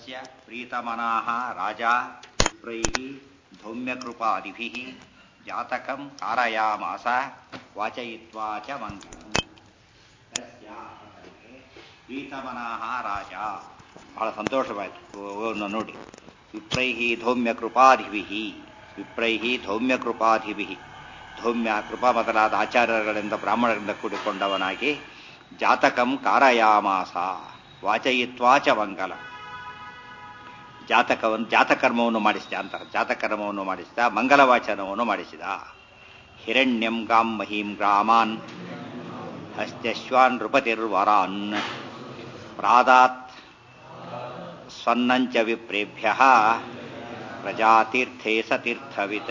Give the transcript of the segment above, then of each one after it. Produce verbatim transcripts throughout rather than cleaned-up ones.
ತಸ್ಯ ಪ್ರೀತಮನಾಃ ರಾಜಾ ವಿಪ್ರೈಃ ಧೌಮ್ಯಕೃಪಾದಿಭಿಃ ಜಾತಕಂ ಕಾರಯಾಮಾಸ ವಾಚಯಿತ್ವಾ ಚ ಮಂಗಳಂ. ತಸ್ಯ ಪ್ರೀತಮನಾಃ ರಾಜ ಬಹಳ ಸಂತೋಷವಾಯಿತು ನೋಡಿ. ವಿಪ್ರೈಃ ಧೌಮ್ಯಕೃಪಾದಿಭಿಃ ವಿಪ್ರೈಃ ಧೌಮ್ಯಕೃಪಾದಿಭಿಃ ಧೌಮ್ಯ ಕೃಪಾ ಮೊದಲಾದ ಆಚಾರ್ಯಗಳಿಂದ ಬ್ರಾಹ್ಮಣರಿಂದ ಕೂಡಿಕೊಂಡವನಾಗಿ ಜಾತಕಂ ಕಾರಯಾಮಾಸ ವಾಚಯಿತ್ವಾ ಚ ಮಂಗಲಂ. ಜಾತಕವನ್ನು ಜಾತಕರ್ಮವನ್ನು ಮಾಡಿಸಿದ ಅಂತಾರೆ. ಜಾತಕರ್ಮವನ್ನು ಮಾಡಿಸಿದ, ಮಂಗಲವಾಚನವನ್ನು ಮಾಡಿಸಿದ. ಹಿರಣ್ಯಂ ಗಾಂ ಮಹೀಂ ಗ್ರಾಮಾನ್ ಹಸ್ತ್ಯಶ್ವಾನ್ ನೃಪತಿರ್ವರಾನ್ ಪ್ರಾದಾತ್ ಸ್ವನ್ನಂಚ ವಿಪ್ರೇಭ್ಯಃ ಪ್ರಜಾತೀರ್ಥೇ ಸತೀರ್ಥವಿತ್.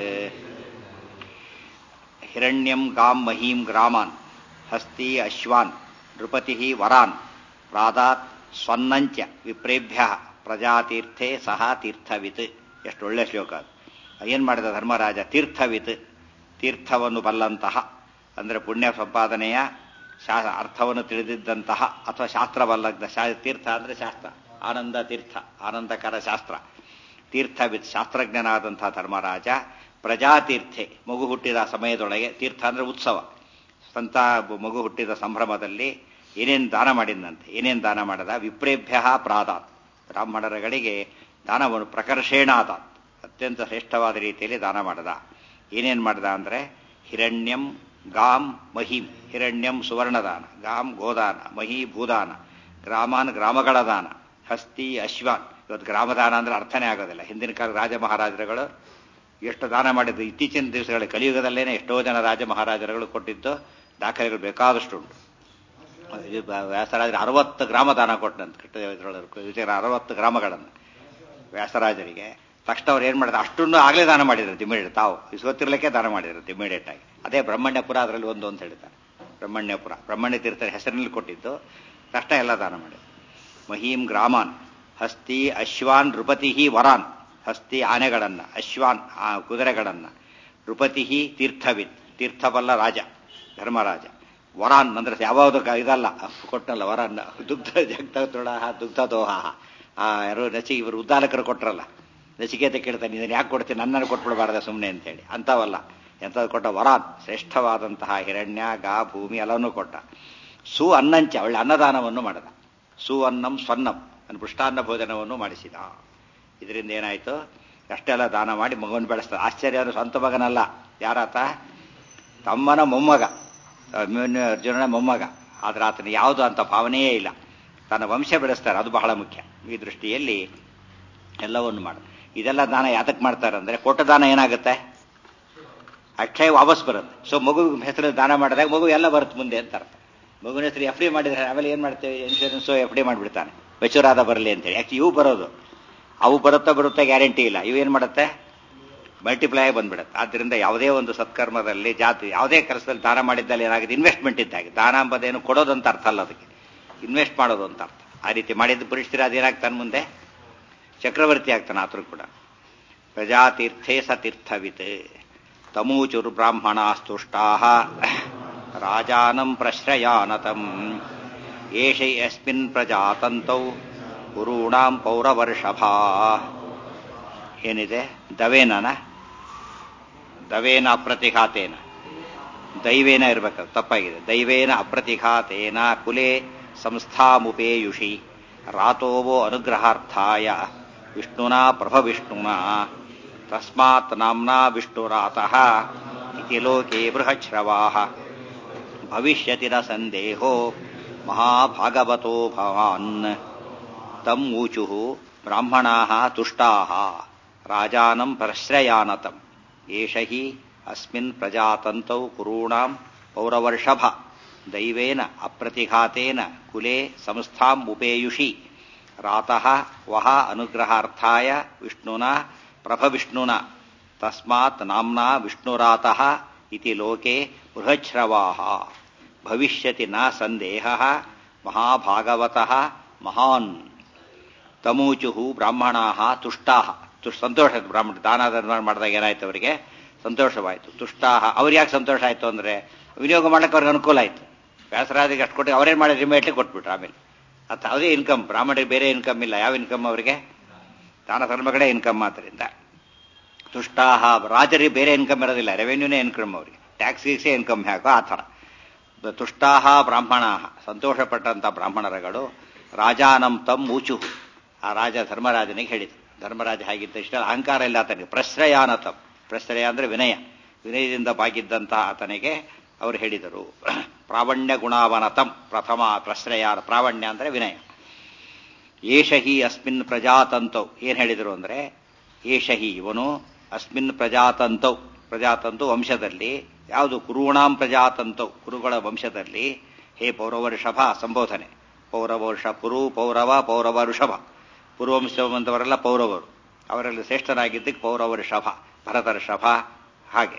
ಹಿರಣ್ಯಂ ಗಾಂ ಮಹೀಂ ಗ್ರಾಮಾನ್ ಹಸ್ತಿ ಅಶ್ವಾನ್ ನೃಪತಿ ವರಾನ್ ಪ್ರಾದಾತ್ ಸ್ವನ್ನಂಚ ವಿಪ್ರೇಭ್ಯ ಪ್ರಜಾತೀರ್ಥೇ ಸಹ ತೀರ್ಥವಿತ್. ಎಷ್ಟು ಒಳ್ಳೆ ಶ್ಲೋಕ ಅದು. ಏನು ಮಾಡಿದ ಧರ್ಮರಾಜ? ತೀರ್ಥವಿತ್, ತೀರ್ಥವನ್ನು ಬಲ್ಲಂತಹ ಅಂದರೆ ಪುಣ್ಯ ಸಂಪಾದನೆಯ ಶಾ ಅರ್ಥವನ್ನು ತಿಳಿದಿದ್ದಂತಹ ಅಥವಾ ಶಾಸ್ತ್ರ ಬಲ್ಲದ ಶಾ ತೀರ್ಥ ಅಂದರೆ ಶಾಸ್ತ್ರ, ಆನಂದ ತೀರ್ಥ, ಆನಂದಕರ ಶಾಸ್ತ್ರ. ತೀರ್ಥವಿತ್ ಶಾಸ್ತ್ರಜ್ಞನಾದಂತಹ ಧರ್ಮರಾಜ ಪ್ರಜಾತೀರ್ಥೆ ಮಗು ಹುಟ್ಟಿದ ಸಮಯದೊಳಗೆ, ತೀರ್ಥ ಅಂದರೆ ಉತ್ಸವ, ಸ್ವಂತ ಮಗು ಹುಟ್ಟಿದ ಸಂಭ್ರಮದಲ್ಲಿ ಏನೇನು ದಾನ ಮಾಡಿದಂತೆ. ಏನೇನು ದಾನ ಮಾಡದ? ವಿಪ್ರೇಭ್ಯ ಪ್ರಾದಾತ್, ಬ್ರಾಹ್ಮಣರುಗಳಿಗೆ ದಾನವನ್ನು ಪ್ರಕರ್ಷೇಣಾದಾತ್, ಅತ್ಯಂತ ಶ್ರೇಷ್ಠವಾದ ರೀತಿಯಲ್ಲಿ ದಾನ ಮಾಡದ. ಏನೇನು ಮಾಡದ ಅಂದರೆ ಹಿರಣ್ಯಂ ಗಾಂ ಮಹೀಂ, ಹಿರಣ್ಯಂ ಸುವರ್ಣದಾನ, ಗಾಂ ಗೋದಾನ, ಮಹಿ ಭೂದಾನ, ಗ್ರಾಮಾನ್ ಗ್ರಾಮಗಳ ದಾನ, ಹಸ್ತಿ ಅಶ್ವಾನ್. ಇವತ್ತು ಗ್ರಾಮದಾನ ಅಂದರೆ ಅರ್ಥನೇ ಆಗೋದಿಲ್ಲ. ಹಿಂದಿನ ಕಾಲ ರಾಜ ಮಹಾರಾಜರುಗಳು ಎಷ್ಟು ದಾನ ಮಾಡಿದ್ದು. ಇತ್ತೀಚಿನ ದಿವಸಗಳ ಕಲಿಯುಗದಲ್ಲೇನೆ ಎಷ್ಟೋ ಜನ ರಾಜ ಮಹಾರಾಜರುಗಳು ಕೊಟ್ಟಿದ್ದು ದಾಖಲೆಗಳು ಬೇಕಾದಷ್ಟುಂಟು. ವ್ಯಾಸರಾಜರು ಅರವತ್ತು ಗ್ರಾಮ ದಾನ ಕೊಟ್ಟಂತೆ, ಅರವತ್ತು ಗ್ರಾಮಗಳನ್ನು ವ್ಯಾಸರಾಜರಿಗೆ. ತಕ್ಷಣ ಅವ್ರು ಏನು ಮಾಡಿದ್ರು? ಅಷ್ಟನ್ನು ಆಗಲೇ ದಾನ ಮಾಡಿದ್ರು ಇಮಿಡಿಯೇಟ್, ತಾವು ಇಸ್ಕೊತಿರ್ಲಿಕ್ಕೆ ದಾನ ಮಾಡಿದ್ರು ಇಮಿಡಿಯೇಟ್ ಆಗಿ. ಅದೇ ಬ್ರಹ್ಮಣ್ಯಪುರ ಅದರಲ್ಲಿ ಒಂದು ಅಂತ ಹೇಳ್ತಾರೆ. ಬ್ರಹ್ಮಣ್ಯಪುರ ಬ್ರಹ್ಮಣ್ಯ ತೀರ್ಥರ ಹೆಸರಿನಲ್ಲಿ ಕೊಟ್ಟಿದ್ದು, ತಕ್ಷಣ ಎಲ್ಲ ದಾನ ಮಾಡಿದ್ರು. ಮಹೀಂ ಗ್ರಾಮಾನ್ ಹಸ್ತಿ ಅಶ್ವಾನ್ ನೃಪತಿ ವರಾನ್, ಹಸ್ತಿ ಆನೆಗಳನ್ನ, ಅಶ್ವಾನ್ ಕುದುರೆಗಳನ್ನ, ನೃಪತಿ ತೀರ್ಥವಿತ್ ತೀರ್ಥಬಲ್ಲ ರಾಜ ಧರ್ಮರಾಜ, ವರಾನ್ ಅಂದ್ರೆ ಯಾವುದು ಇದಲ್ಲ ಕೊಟ್ಟಲ್ಲ, ವರಾನ್ ದುಗ್ಧ ಜಗ್ತೋಳ ದುಗ್ಧ ದೋಹ. ಆ ಯಾರು ನಚಿ ಇವರು ಉದ್ದಾಲಕರು ಕೊಟ್ರಲ್ಲ, ನಚಿಕೇತ ಕೇಳ್ತಾನೆ, ಇದನ್ನು ಯಾಕೆ ಕೊಡ್ತೀನಿ, ನನ್ನನ್ನು ಕೊಟ್ಬಿಡಬಾರ್ದ ಸುಮ್ಮನೆ ಅಂತೇಳಿ. ಅಂಥವಲ್ಲ, ಎಂಥದ್ದು ಕೊಟ್ಟ? ವರಾನ್, ಶ್ರೇಷ್ಠವಾದಂತಹ ಹಿರಣ್ಯ ಗಾ ಭೂಮಿ ಎಲ್ಲವನ್ನೂ ಕೊಟ್ಟ. ಸು ಅನ್ನಂಚ, ಒಳ್ಳೆ ಅನ್ನದಾನವನ್ನು ಮಾಡಿದ. ಸು ಅನ್ನಂ ಸ್ವನ್ನಂ, ಪೃಷ್ಟಾನ್ನ ಭೋಜನವನ್ನು ಮಾಡಿಸಿದ. ಇದರಿಂದ ಏನಾಯಿತು? ಅಷ್ಟೆಲ್ಲ ದಾನ ಮಾಡಿ ಮಗವನ್ನು ಬೆಳೆಸ್ತಾರೆ. ಆಶ್ಚರ್ಯ ಅಂದರೆ ಸ್ವಂತ ಮಗನಲ್ಲ, ಯಾರಾತ? ತಮ್ಮನ ಮೊಮ್ಮಗ, ಅರ್ಜುನನ ಮೊಮ್ಮಗ. ಆದರೆ ಆತನ ಯಾವುದು ಅಂತ ಭಾವನೆಯೇ ಇಲ್ಲ. ತನ್ನ ವಂಶ ಬೆಳೆಸ್ತಾರೆ, ಅದು ಬಹಳ ಮುಖ್ಯ. ಈ ದೃಷ್ಟಿಯಲ್ಲಿ ಎಲ್ಲವನ್ನು ಮಾಡ. ಇದೆಲ್ಲ ದಾನ ಯಾತಕ್ಕೆ ಮಾಡ್ತಾರೆ ಅಂದರೆ, ಕೊಟ್ಟ ದಾನ ಏನಾಗುತ್ತೆ? ಅಕ್ಷಯ ವಾಪಸ್ ಬರುತ್ತೆ. ಸೊ ಮಗು ಹೆಸರಲ್ಲಿ ದಾನ ಮಾಡಿದಾಗ ಮಗು ಎಲ್ಲ ಬರುತ್ತೆ ಮುಂದೆ ಅಂತಾರೆ. ಮಗುವಿನ ಹೆಸರು ಎಫ್ ಡಿ ಮಾಡಿದ್ರೆ ಆಮೇಲೆ ಏನು ಮಾಡ್ತೇವೆ? ಇನ್ಶೂರೆನ್ಸು ಎಫ್ ಡಿ ಮಾಡಿಬಿಡ್ತಾನೆ, ಮೆಚೂರ್ ಆದ ಬರಲಿ ಅಂತೇಳಿ. ಯಾಕೆ ಇವು ಬರೋದು? ಅವು ಬರುತ್ತಾ ಬರುತ್ತಾ ಗ್ಯಾರಂಟಿ ಇಲ್ಲ. ಇವೇನು ಮಾಡುತ್ತೆ? ಮಲ್ಟಿಪ್ಲೈ ಬಂದ್ಬಿಡುತ್ತೆ. ಆದ್ದರಿಂದ ಯಾವುದೇ ಒಂದು ಸತ್ಕರ್ಮದಲ್ಲಿ, ಜಾತಿ ಯಾವುದೇ ಕೆಲಸದಲ್ಲಿ ದಾನ ಮಾಡಿದ್ದಲ್ಲಿ ಏನಾಗಿದೆ? ಇನ್ವೆಸ್ಟ್ಮೆಂಟ್ ಇದ್ದಾಗೆ. ದಾನ ಎಂಬುದೇನು ಕೊಡೋದಂತ ಅರ್ಥ ಅಲ್ಲ, ಅದಕ್ಕೆ ಇನ್ವೆಸ್ಟ್ ಮಾಡೋದು ಅಂತ ಅರ್ಥ. ಆ ರೀತಿ ಮಾಡಿದ್ದು ಪುರುಷರ ಅದೇನಾಗ್ತಾನೆ? ಮುಂದೆ ಚಕ್ರವರ್ತಿ ಆಗ್ತಾನೆ ಆತರು ಕೂಡ. ಪ್ರಜಾತೀರ್ಥೇ ಸತೀರ್ಥವಿತ್ ತಮೂಚುರ್ ಬ್ರಾಹ್ಮಣಾಸ್ತುಷ್ಟಾ ರಾಜಾನಂ ಪ್ರಶ್ರಯಾನತಂ ಏಷ ಯಸ್ಮಿನ್ ಪ್ರಜಾತಂತೌ ಗುರುಣಾಂ ಪೌರವರ್ಷಭಾ. ಏನಿದೆ? ದವೇನನ ದವೇನ ಅಪ್ರತಿಘಾತೇನ, ದೈವೇನ ಇರಬೇಕು, ತಪ್ಪಾಗಿದೆ. ದೈವೇನ ಅಪ್ರತಿಘಾತೇನ ಕುಲೆ ಸಂಸ್ಥಾಮುಪೇಯುಷಿ ರಾತೋವೋ ಅನುಗ್ರಹಾರ್ಥಾಯ ವಿಷ್ಣುನಾ ಪ್ರಭವಿಷ್ಣುನಾ ತಸ್ಮಾತ್ ನಾಮ್ನಾ ವಿಷ್ಣುರಾತಃ ಇತಿ ಲೋಕೆ ಬೃಹಚ್ರವಾಃ ಭವಿಷ್ಯತಿ ನ ಸಂದೇಹೋ ಮಹಾಭಾಗವತೋ ಭವಾನ್. ತಂ ಊಚುಃ ಬ್ರಾಹ್ಮಣಾಃ ತುಷ್ಟಾಃ ರಾಜಾನಂ ಪ್ರಶ್ರಯಾನತಂ ಏಷ ಹಿ ಅಸ್ಮಿನ್ ಪ್ರಜಾತಂತೌ ಕುರುಣಾಂ ಪೌರವರ್ಷಭ ದೈವೇನ ಅಪ್ರತಿಘಾತೇನ ಕುಲೆ ಸಂಸ್ಥಾಂ ಉಪೇಯುಷಿ ರಾತಃ ವಹ ಅನುಗ್ರಹಾರ್ಥಾಯ ವಿಷ್ಣುನಾ ಪ್ರಭವಿಷ್ಣುನಾ ತಸ್ಮಾತ್ ನಾಮ್ನಾ ವಿಷ್ಣುರಾತಃ ಇತಿ ಲೋಕೆ ಬೃಹಚ್ರವಾಃ ಭವಿಷ್ಯತಿ ನ ಸಂದೇಹಃ ಮಹಾಭಾಗವತಃ ಮಹಾನ್. ತಮೂಚುಃ ಬ್ರಾಹ್ಮಣಾಃ ತುಷ್ಟಾಃ, ಸಂತೋಷ. ಬ್ರಾಹ್ಮಣ ದಾನ ಧರ್ಮ ಮಾಡಿದಾಗ ಏನಾಯ್ತು? ಅವರಿಗೆ ಸಂತೋಷವಾಯಿತು. ತುಷ್ಟಾಹ, ಅವ್ರಿಗೆ ಯಾಕೆ ಸಂತೋಷ ಆಯಿತು ಅಂದರೆ ವಿನಿಯೋಗ ಮಾಡಕ್ಕೆ ಅವ್ರಿಗೆ ಅನುಕೂಲ ಆಯಿತು. ವ್ಯಾಸರಾದಿಗೆ ಅಷ್ಟು ಕೊಟ್ಟು ಅವ್ರೇನು ಮಾಡಿದ್ರು? ಇಮಿಡಿಯೇಟ್ಲಿ ಕೊಟ್ಬಿಟ್ರು. ಆಮೇಲೆ ಅದು ಯಾವುದೇ ಇನ್ಕಮ್, ಬ್ರಾಹ್ಮಣರಿಗೆ ಬೇರೆ ಇನ್ಕಮ್ ಇಲ್ಲ. ಯಾವ ಇನ್ಕಮ್ ಅವರಿಗೆ? ದಾನ ಧರ್ಮಗಳೇ ಇನ್ಕಮ್. ಆದ್ದರಿಂದ ತುಷ್ಟಾಹ, ರಾಜರಿಗೆ ಬೇರೆ ಇನ್ಕಮ್ ಇರೋದಿಲ್ಲ, ರೆವೆನ್ಯೂನೇ ಇನ್ಕಮ್ ಅವರಿಗೆ, ಟ್ಯಾಕ್ಸ್ ಗೀಕ್ಸೇ ಇನ್ಕಮ್ ಹೇಗೋ ಆ ಥರ. ತುಷ್ಟಾಹ ಬ್ರಾಹ್ಮಣ, ಸಂತೋಷಪಟ್ಟಂಥ ಬ್ರಾಹ್ಮಣರುಗಳು ರಾಜಾನಂ ತಮ್ ಊಚು, ಆ ರಾಜ ಧರ್ಮರಾಜನಿಗೆ ಹೇಳಿದರು. ಧರ್ಮರಾಜ ಹಾಗಿದ್ದ ಇಷ್ಟ ಅಹಂಕಾರ ಇಲ್ಲ ಆತನಿಗೆ. ಪ್ರಶ್ರಯಾನತಂ, ಪ್ರಶ್ರಯ ಅಂದರೆ ವಿನಯ, ವಿನಯದಿಂದ ಬಾಗಿದ್ದಂಥ ಆತನಿಗೆ ಅವರು ಹೇಳಿದರು. ಪ್ರಾವಣ್ಯ ಗುಣಾವನತಂ, ಪ್ರಥಮ ಪ್ರಶ್ರಯ, ಪ್ರಾವಣ್ಯ ಅಂದರೆ ವಿನಯ. ಏಷಹಿ ಅಸ್ಮಿನ್ ಪ್ರಜಾತಂತೌ, ಏನು ಹೇಳಿದರು ಅಂದರೆ ಏಷಹಿ ಇವನು ಅಸ್ಮಿನ್ ಪ್ರಜಾತಂತೌ, ಪ್ರಜಾತಂತು ವಂಶದಲ್ಲಿ, ಯಾವುದು ಕುರುಣಾಂ ಪ್ರಜಾತಂತೌ, ಕುರುಗಳ ವಂಶದಲ್ಲಿ, ಹೇ ಪೌರವರ್ಷಭ, ಸಂಬೋಧನೆ. ಪೌರವರ್ಷ ಪುರು ಪೌರವ ಪೌರವ ಋಷಭ, ಪೂರ್ವಂಶವಂತವರೆಲ್ಲ ಪೌರವರು, ಅವರಲ್ಲಿ ಶ್ರೇಷ್ಠನಾಗಿದ್ದಕ್ಕೆ ಪೌರವರ್ಷಭ, ಭರತರ್ಷಭ. ಹಾಗೆ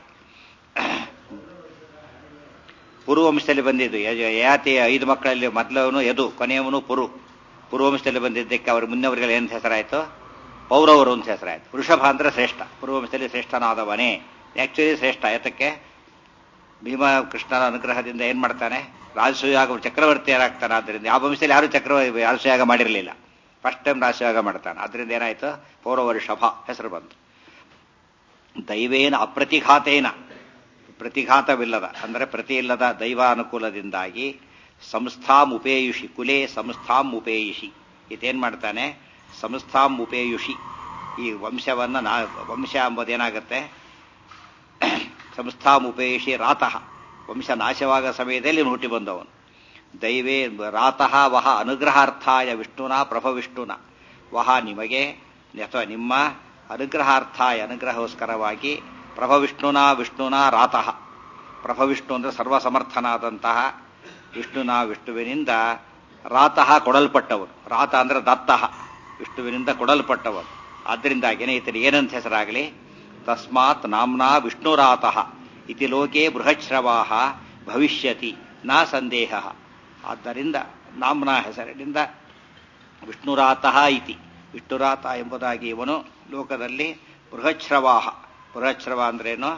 ಪುರುವಂಶದಲ್ಲಿ ಬಂದಿದ್ದು ಯಾತಿ ಐದು ಮಕ್ಕಳಲ್ಲಿ ಮೊದಲವನು ಯದು, ಕೊನೆಯವನು ಪುರು. ಪೂರ್ವಂಶದಲ್ಲಿ ಬಂದಿದ್ದಕ್ಕೆ ಅವರು ಮುನ್ನವರಿಗೆ ಏನು ಹೆಸರಾಯಿತು? ಪೌರವರು ಅಂತ ಹೆಸರಾಯಿತು. ವೃಷಭ ಅಂದರೆ ಶ್ರೇಷ್ಠ, ಪೂರ್ವಂಶದಲ್ಲಿ ಶ್ರೇಷ್ಠನಾದವನೇ. ಆಕ್ಚುಲಿ ಶ್ರೇಷ್ಠ ಯಾತಕ್ಕೆ? ಭೀಮ ಕೃಷ್ಣನ ಅನುಗ್ರಹದಿಂದ ಏನ್ ಮಾಡ್ತಾನೆ? ರಾಜಸೂಯಾಗ ಚಕ್ರವರ್ತಿಯರಾಗ್ತಾನೆ. ಆದ್ದರಿಂದ ಯಾವ ವಂಶದಲ್ಲಿ ಯಾರು ಚಕ್ರವರ್ತಿ ರಾಜಸೂಯಾಗ ಮಾಡಿರಲಿಲ್ಲ, ಫಸ್ಟ್ ಟೈಮ್ ರಾಜಸೂಯಾಗ ಮಾಡ್ತಾನೆ. ಅದರಿಂದ ಏನಾಯ್ತು? ಪೌರವರ್ಷಭ ಹೆಸರು ಬಂತು. ದೈವೇನ ಅಪ್ರತಿಘಾತೇನ, ಪ್ರತಿಘಾತವಿಲ್ಲದ ಅಂದರೆ ಪ್ರತಿ ಇಲ್ಲದ ದೈವಾನುಕೂಲದಿಂದಾಗಿ ಸಂಸ್ಥಾಂ ಉಪೇಯುಷಿ, ಕುಲೇ ಸಂಸ್ಥಾಂ ಉಪೇಯುಷಿ, ಇದೇನ್ ಮಾಡ್ತಾನೆ? ಸಂಸ್ಥಾಂ ಉಪೇಯುಷಿ, ಈ ವಂಶವನ್ನ ನಾ ವಂಶ ಎಂಬುದೇನಾಗುತ್ತೆ? ಸಂಸ್ಥಾಂ ಉಪೇಯುಷಿ ರಾತಃ, ವಂಶ ನಾಶವಾದ ಸಮಯದಲ್ಲಿ ಹುಟ್ಟಿ ಬಂದವನು. ದೈವೇ ರಾತಃ ವಹ ಅನುಗ್ರಹಾರ್ಥಾಯ ವಿಷ್ಣುನ ಪ್ರಭವಿಷ್ಣುನ, ವಹ ನಿಮಗೆ ಅಥವಾ ನಿಮ್ಮ ಅನುಗ್ರಹಾರ್ಥಾಯ ಅನುಗ್ರಹೋಸ್ಕರವಾಗಿ ಪ್ರಭವಿಷ್ಣುನ ವಿಷ್ಣುನ ರಾತಃ, ಪ್ರಭವಿಷ್ಣು ಅಂದರೆ ಸರ್ವಸಮರ್ಥನಾದಂತಹ ವಿಷ್ಣುನ ವಿಷ್ಣುವಿನಿಂದ ರಾತಃ ಕೊಡಲ್ಪಟ್ಟವನು. ರಾತ ಅಂದರೆ ದತ್ತಃ, ವಿಷ್ಣುವಿನಿಂದ ಕೊಡಲ್ಪಟ್ಟವನು. ಆದ್ದರಿಂದಾಗಿಯೇ ಈತನಿಗೆ ಏನಂತ ಹೆಸರಾಗಲಿ? ತಸ್ಮಾತ್ ನಾಮ್ನಾ ವಿಷ್ಣುರಾತಃ ಇತಿ ಲೋಕೆ ಬೃಹಶ್ರವಾಹ ಭವಿಷ್ಯತಿ ನಾ ಸಂದೇಹ. ಆದ್ದರಿಂದ ನಾಮ್ನಾ ಹೆಸರಿನಿಂದ ವಿಷ್ಣುರಾತಃ ಇತಿ, ವಿಷ್ಣುರಾತ ಎಂಬುದಾಗಿ ಇವನು ಲೋಕದಲ್ಲಿ ಬೃಹಶ್ರವಾಹ, ಬೃಹಶ್ರವ ಅಂದ್ರೇನು?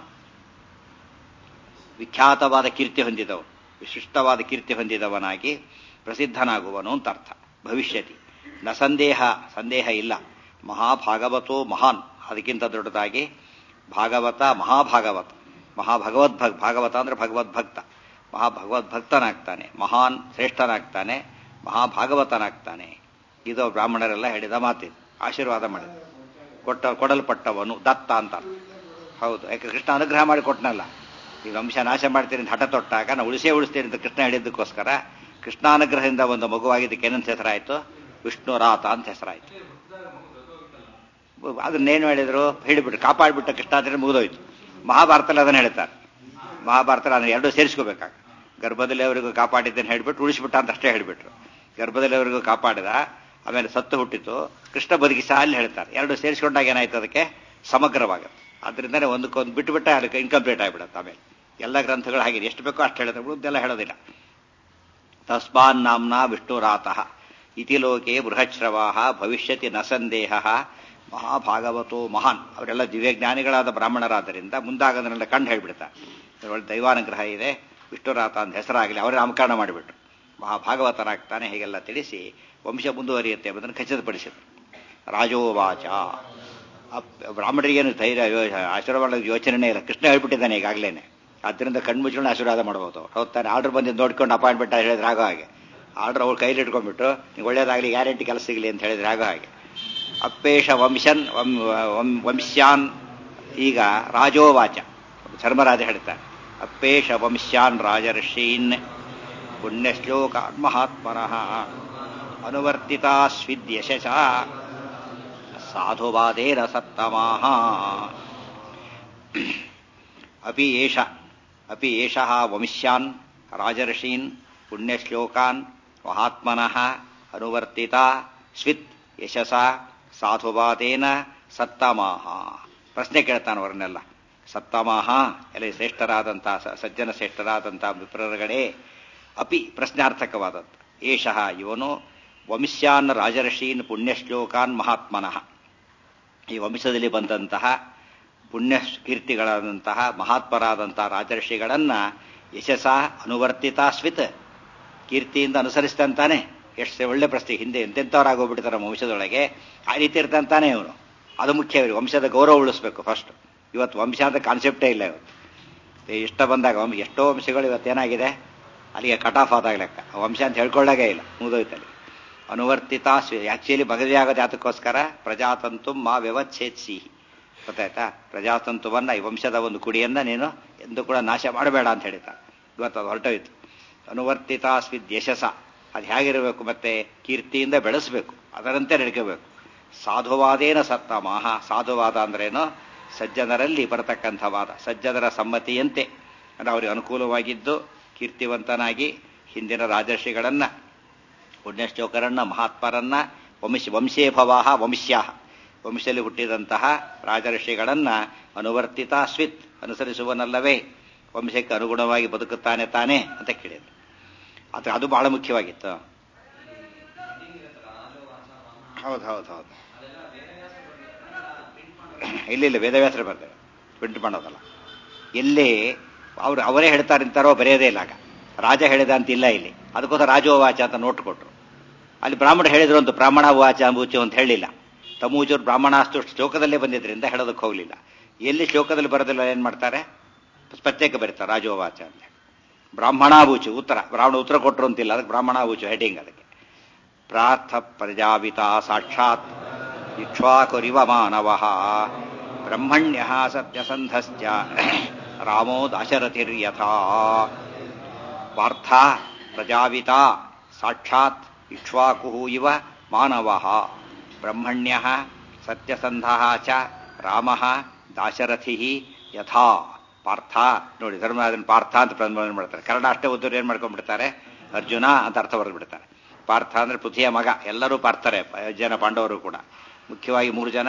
ವಿಖ್ಯಾತವಾದ ಕೀರ್ತಿ ಹೊಂದಿದವನು, ವಿಶಿಷ್ಟವಾದ ಕೀರ್ತಿ ಹೊಂದಿದವನಾಗಿ ಪ್ರಸಿದ್ಧನಾಗುವನು ಅಂತ ಅರ್ಥ. ಭವಿಷ್ಯತಿ ನ ಸಂದೇಹ, ಸಂದೇಹ ಇಲ್ಲ. ಮಹಾಭಾಗವತೋ ಮಹಾನ್, ಅದಕ್ಕಿಂತ ದೊಡ್ಡದಾಗಿ ಭಾಗವತ ಮಹಾಭಾಗವತ, ಮಹಾಭಗವದ್ಭಕ್, ಭಾಗವತ ಅಂದ್ರೆ ಭಗವದ್ಭಕ್ತ, ಮಹಾಭಗವದ್ಭಕ್ತನಾಗ್ತಾನೆ, ಮಹಾನ್ ಶ್ರೇಷ್ಠನಾಗ್ತಾನೆ, ಮಹಾಭಾಗವತನಾಗ್ತಾನೆ. ಇದು ಬ್ರಾಹ್ಮಣರೆಲ್ಲ ಹೇಳಿದ ಮಾತಿದು. ಆಶೀರ್ವಾದ ಮಾಡಿದ, ಕೊಟ್ಟ ಕೊಡಲ್ಪಟ್ಟವನು ದತ್ತ ಅಂತ. ಹೌದು, ಯಾಕೆ ಕೃಷ್ಣ ಅನುಗ್ರಹ ಮಾಡಿ ಕೊಟ್ಟನಲ್ಲ. ಈ ವಂಶ ನಾಶ ಮಾಡ್ತೀನಿ ಅಂತ ಹಠ ತೊಟ್ಟಾಗ ನಾವು ಉಳಿಸೇ ಉಳಿಸ್ತೀನಿ ಅಂತ ಕೃಷ್ಣ ಹೇಳಿದ್ದಕ್ಕೋಸ್ಕರ ಕೃಷ್ಣಾನುಗ್ರಹದಿಂದ ಒಂದು ಮಗುವಾಗಿದ್ದಕ್ಕೆ ಏನಂತ ಹೆಸರಾಯಿತು? ವಿಷ್ಣುರಾತ ಅಂತ ಹೆಸರಾಯಿತು. ಅದನ್ನೇನು ಹೇಳಿದ್ರು? ಹೇಳಿಬಿಟ್ರು, ಕಾಪಾಡಿಬಿಟ್ಟ ಕೃಷ್ಣ ಅಂದ್ರೆ ಮುಗಿದೋಯ್ತು. ಮಹಾಭಾರತದಲ್ಲಿ ಅದನ್ನು ಹೇಳ್ತಾರೆ. ಮಹಾಭಾರತದಲ್ಲಿ ಅದನ್ನು ಎರಡು ಸೇರಿಸ್ಕೋಬೇಕಾಗ, ಗರ್ಭದಲ್ಲಿ ಅವರಿಗೂ ಕಾಪಾಡಿದ್ದೇನೆ ಹೇಳಿಬಿಟ್ಟು ಉಳಿಸ್ಬಿಟ್ಟ ಅಂತ ಅಷ್ಟೇ ಹೇಳಿಬಿಟ್ರು. ಗರ್ಭದಲ್ಲಿ ಅವರಿಗೂ ಕಾಪಾಡಿದ, ಆಮೇಲೆ ಸತ್ತು ಹುಟ್ಟಿತು, ಕೃಷ್ಣ ಬದುಕಿಸ ಅಲ್ಲಿ ಹೇಳ್ತಾರೆ. ಎರಡು ಸೇರಿಸ್ಕೊಂಡಾಗ ಏನಾಯ್ತು? ಅದಕ್ಕೆ ಸಮಗ್ರವಾಗುತ್ತೆ. ಆದ್ರಿಂದನೇ ಒಂದಕ್ಕೊಂದು ಬಿಟ್ಟು ಬಿಟ್ಟ ಅದಕ್ಕೆ ಇನ್ಕಂಪ್ಲೀಟ್ ಆಗಿಬಿಡುತ್ತೆ. ಆಮೇಲೆ ಎಲ್ಲ ಗ್ರಂಥಗಳು ಹಾಗೆ ಎಷ್ಟು ಬೇಕೋ ಅಷ್ಟು ಹೇಳಿದ್ರೆ ಉಳಿದೆಲ್ಲ ಹೇಳೋದಿಲ್ಲ. ತಸ್ಮಾನ್ ನಾಮ್ನಾ ವಿಷ್ಣುರಾತಃ ಇತಿ ಲೋಕೆ ಬೃಹಶ್ರವಾಹ ಭವಿಷ್ಯತಿ ನ ಸಂದೇಹ ಮಹಾಭಾಗವತೋ ಮಹಾನ್. ಅವರೆಲ್ಲ ದಿವ್ಯಜ್ಞಾನಿಗಳಾದ ಬ್ರಾಹ್ಮಣರಾದ್ದರಿಂದ ಮುಂದಾಗದನ್ನೆಲ್ಲ ಕಂಡು ಹೇಳ್ಬಿಡ್ತಾರೆ. ಒಳ್ಳೆ ದೈವಾನುಗ್ರಹ ಇದೆ, ವಿಷ್ಣುರಾತ ಅಂತ ಹೆಸರಾಗಲಿ, ಅವರೇ ನಾಮಕರಣ ಮಾಡಿಬಿಟ್ರು. ಮಹಾಭಾಗವತನಾಗ್ತಾನೆ ಹೀಗೆಲ್ಲ ತಿಳಿಸಿ ವಂಶ ಮುಂದುವರಿಯುತ್ತೆ ಎಂಬುದನ್ನು ಖಚಿತಪಡಿಸಿದರು. ರಾಜೋವಾಚ, ಬ್ರಾಹ್ಮಣರಿಗೇನು ಧೈರ್ಯ ಆಶೀರ್ವಾದ ಯೋಚನೆ ಇಲ್ಲ, ಕೃಷ್ಣ ಹೇಳ್ಬಿಟ್ಟಿದ್ದಾನೆ ಈಗಾಗಲೇನೆ. ಆದ್ದರಿಂದ ಕಣ್ಮುಚ್ಕೊಂಡು ಆಶೀರ್ವಾದ ಮಾಡ್ಬೋದು. ಹೋಗ್ತಾನೆ, ಆರ್ಡರ್ ಬಂದು ನೋಡ್ಕೊಂಡು ಅಪಾಯಿಂಟ್ಮೆಂಟ್ ಹೇಳಿದ್ರೆ ಆಗೋ ಹಾಗೆ, ಆರ್ಡರ್ ಅವ್ರು ಕೈಲಿ ಇಟ್ಕೊಂಡ್ಬಿಟ್ಟು ನೀವು ಒಳ್ಳೇದಾಗಲಿ ಗ್ಯಾರಂಟಿ ಕೆಲಸ ಸಿಗಲಿ ಅಂತ ಹೇಳಿದ್ರೆ ಆಗೋ ಹಾಗೆ. ಅಪ್ಪೇಶ ವಂಶನ್ ವಂಶ್ಯಾನ್, ಈಗ ರಾಜೋವಾಚ, ಧರ್ಮರಾಜ ಹೇಳ್ತಾನೆ, ಅಪ್ಪೇಶ ವಂಶ್ಯಾನ್ ರಾಜರ್ಷೀನ್ ಪುಣ್ಯಶ್ಲೋಕಾನ್ ಮಹಾತ್ಮನಃ ಅನುವರ್ತಿತಾ ಸ್ವಿದ್ಯಶಃ ಸಾಧುವಾದೇನ ಸತ್ತಮಾಹ. ಅಪಿ ಏಷ ಅಪಿ ಏಷಃ ವಂಶ್ಯಾನ್ ರಾಜರ್ಷೀನ್ ಪುಣ್ಯಶ್ಲೋಕಾನ್ ಮಹಾತ್ಮನಃ ಅನುವರ್ತಿತಾ ಸ್ವಿತ್ ಯಶಸ ಸಾಧುವಾದೇನ ಸತ್ತಮಾಹ. ಪ್ರಶ್ನೆ ಕೇಳ್ತಾನೆ ಅವರನ್ನೆಲ್ಲ. ಸತ್ತಮಾಹ ಎಲ್ಲ ಶ್ರೇಷ್ಠರಾದಂಥ ಸಜ್ಜನ ಶ್ರೇಷ್ಠರಾದಂಥ ವಿಪ್ರರುಗಳೇ, ಅಪಿ ಪ್ರಶ್ನಾರ್ಥಕವಾದದ್ದು. ಏಷಃ ಇವನು ವಂಶ್ಯಾನ್ ರಾಜರ್ಷೀನ್ ಪುಣ್ಯಶ್ಲೋಕಾನ್ ಮಹಾತ್ಮನಃ, ಈ ವಂಶದಲ್ಲಿ ಬಂದಂತಹ ಪುಣ್ಯ ಕೀರ್ತಿಗಳಾದಂತಹ ಮಹಾತ್ಮರಾದಂತಹ ರಾಜರ್ಷಿಗಳನ್ನ ಯಶಸ ಅನುವರ್ತಿತಾ ಸ್ವಿತ್, ಕೀರ್ತಿಯಿಂದ ಅನುಸರಿಸ್ತಾನೆ. ಎಷ್ಟು ಒಳ್ಳೆ ಪ್ರಶ್ನೆ. ಹಿಂದೆ ಎಂತೆಂಥವ್ರಾಗೋಗ್ಬಿಡ್ತಾರೆ ನಮ್ಮ ವಂಶದೊಳಗೆ, ಆ ರೀತಿ ಇರ್ತಾನೆ ಇವನು. ಅದು ಮುಖ್ಯ. ಇವರು ವಂಶದ ಗೌರವ ಉಳಿಸ್ಬೇಕು ಫಸ್ಟ್. ಇವತ್ತು ವಂಶ ಅಂತ ಕಾನ್ಸೆಪ್ಟೇ ಇಲ್ಲ ಇವತ್ತು. ಇಷ್ಟ ಬಂದಾಗ ವಂಶ ಎಷ್ಟೋ ವಂಶಗಳು ಇವತ್ತೇನಾಗಿದೆ, ಅಲ್ಲಿಗೆ ಕಟ್ ಆಫ್ ಆದಾಗ ಲೆಕ್ಕ. ವಂಶ ಅಂತ ಹೇಳ್ಕೊಳ್ಳಾಗೇ ಇಲ್ಲ, ಮುಗಿದೋಯ್ತಲ್ಲಿ. ಅನುವರ್ತಿತ ಆಕ್ಚುಲಿ ಮಗದೇ ಆಗೋದು ಯಾತಕ್ಕೋಸ್ಕರ, ಪ್ರಜಾತಂತು ಮಾ ವ್ಯವಚ್ಛೇತ್ಸಿ. ಗೊತ್ತಾಯ್ತಾ? ಪ್ರಜಾತಂತುವನ್ನ, ಈ ವಂಶದ ಒಂದು ಕುಡಿಯನ್ನ ನೀನು ಎಂದು ಕೂಡ ನಾಶ ಮಾಡಬೇಡ ಅಂತ ಹೇಳ್ತಾ. ಇವತ್ತು ಅದು ಹೊರಟೋಯ್ತು. ಅನುವರ್ತಿತ ಸ್ವಿದ್ ಯಶಸ, ಅದು ಹೇಗಿರಬೇಕು, ಮತ್ತೆ ಕೀರ್ತಿಯಿಂದ ಬೆಳೆಸಬೇಕು, ಅದರಂತೆ ನಡ್ಕೋಬೇಕು. ಸಾಧುವಾದೇನ ಸತ್ತ ಮಹಾ, ಸಾಧುವಾದ ಅಂದ್ರೇನು, ಸಜ್ಜನರಲ್ಲಿ ಬರತಕ್ಕಂಥ ವಾದ, ಸಜ್ಜನರ ಸಮ್ಮತಿಯಂತೆ ಅಂದರೆ ಅವರಿಗೆ ಅನುಕೂಲವಾಗಿದ್ದು ಕೀರ್ತಿವಂತನಾಗಿ ಹಿಂದಿನ ರಾಜರ್ಷಿಗಳನ್ನ, ಪುಣ್ಯಶ್ಲೋಕರನ್ನ, ಮಹಾತ್ಮರನ್ನ, ವಂಶ ವಂಶೇ ಭವಾಹ ವಂಶ್ಯಾಹ, ವಂಶದಲ್ಲಿ ಹುಟ್ಟಿದಂತಹ ರಾಜರ್ಷಿಗಳನ್ನ ಅನುವರ್ತಿತ ಸ್ವಿತ್, ಅನುಸರಿಸುವನಲ್ಲವೇ, ವಂಶಕ್ಕೆ ಅನುಗುಣವಾಗಿ ಬದುಕುತ್ತಾನೆ ತಾನೆ ಅಂತ ಕೇಳಿದ್ರು. ಆದರೆ ಅದು ಬಹಳ ಮುಖ್ಯವಾಗಿತ್ತು. ಹೌದು ಹೌದು ಹೌದು ಇಲ್ಲ ಇಲ್ಲ ವೇದವ್ಯಾಸರು ಬರ್ತಾರೆ, ಪ್ರಿಂಟ್ ಮಾಡೋದಲ್ಲ. ಎಲ್ಲಿ ಅವ್ರು ಅವರೇ ಹೇಳ್ತಾರೆ ಅಂತಾರೋ ಬರೆಯೋದೇ ಇಲ್ಲ. ಆಗ ರಾಜ ಹೇಳಿದ ಅಂತ ಇಲ್ಲ ಇಲ್ಲಿ. ಅದಕ್ಕೋಸ್ಕರ ರಾಜೋವಾಚ ಅಂತ ನೋಟ್ ಕೊಟ್ರು. ಅಲ್ಲಿ ಬ್ರಾಹ್ಮಣ ಹೇಳಿದ್ರು ಅಂತ ಬ್ರಾಹ್ಮಣ ವಾಚ ಅಂಬೂಚು ಅಂತ ಹೇಳಿಲ್ಲ. ತಮೂಜರು ಬ್ರಾಹ್ಮಣಾಸ್ತು ಶ್ಲೋಕದಲ್ಲೇ ಬಂದಿದ್ರಿಂದ ಹೇಳೋದಕ್ಕೆ ಹೋಗಲಿಲ್ಲ. ಎಲ್ಲಿ ಶ್ಲೋಕದಲ್ಲಿ ಬರೋದಿಲ್ಲ ಏನ್ ಮಾಡ್ತಾರೆ, ಪ್ರತ್ಯೇಕ ಬರೀತಾರೆ ರಾಜೋವಾಚ ಅಂತ. ಬ್ರಾಹ್ಮಣಾಬೂಚು ಉತ್ತರ, ಬ್ರಾಹ್ಮಣ ಉತ್ತರ ಕೊಟ್ಟರು ಅಂತಿಲ್ಲ, ಅದಕ್ಕೆ ಬ್ರಾಹ್ಮಣಾಬೂಚು ಹೆಡಿಂಗ್. ಅದಕ್ಕೆ ಪ್ರಾರ್ಥ ಪ್ರಜಾಪಿತ ಸಾಕ್ಷಾತ್ ಇಕ್ಷ್ವಾಕುರಿವ ಮಾನವಃ ಬ್ರಹ್ಮಣ್ಯ ಸತ್ಯಸಂಧಶ್ಚ ರಾಮೋ ದಾಶರಥಿರ್ಯಥಾ. ಪಾರ್ಥ ಪ್ರಜಾಪಿತ ಸಾಕ್ಷಾತ್ ಇಕ್ಷ್ವಾಕು ಇವ ಮಾನವಃ ಬ್ರಹ್ಮಣ್ಯ ಸತ್ಯಸಂಧಃ ಚ ರಾಮಃ ದಾಶರಥಿ ಯಥಾ. ಪಾರ್ಥ ನೋಡಿ, ಧರ್ಮರಾಜನ ಪಾರ್ಥ ಅಂತ ಪ್ರತಿಪಾದನೆ ಮಾಡ್ತಾರೆ. ಕನ್ನಡ ಅಷ್ಟೇ ಓದೋರು ಏನ್ ಮಾಡ್ಕೊಂಡ್ಬಿಡ್ತಾರೆ, ಅರ್ಜುನ ಅಂತ ಅರ್ಥ ಬರೆದು ಬಿಡ್ತಾರೆ. ಪಾರ್ಥ ಅಂದ್ರೆ ಪೃಥ್ವಿಯ ಮಗ, ಎಲ್ಲರೂ ಪಾರ್ಥರೆ, ಜನ ಪಾಂಡವರು ಕೂಡ. ಮುಖ್ಯವಾಗಿ ಮೂರು ಜನ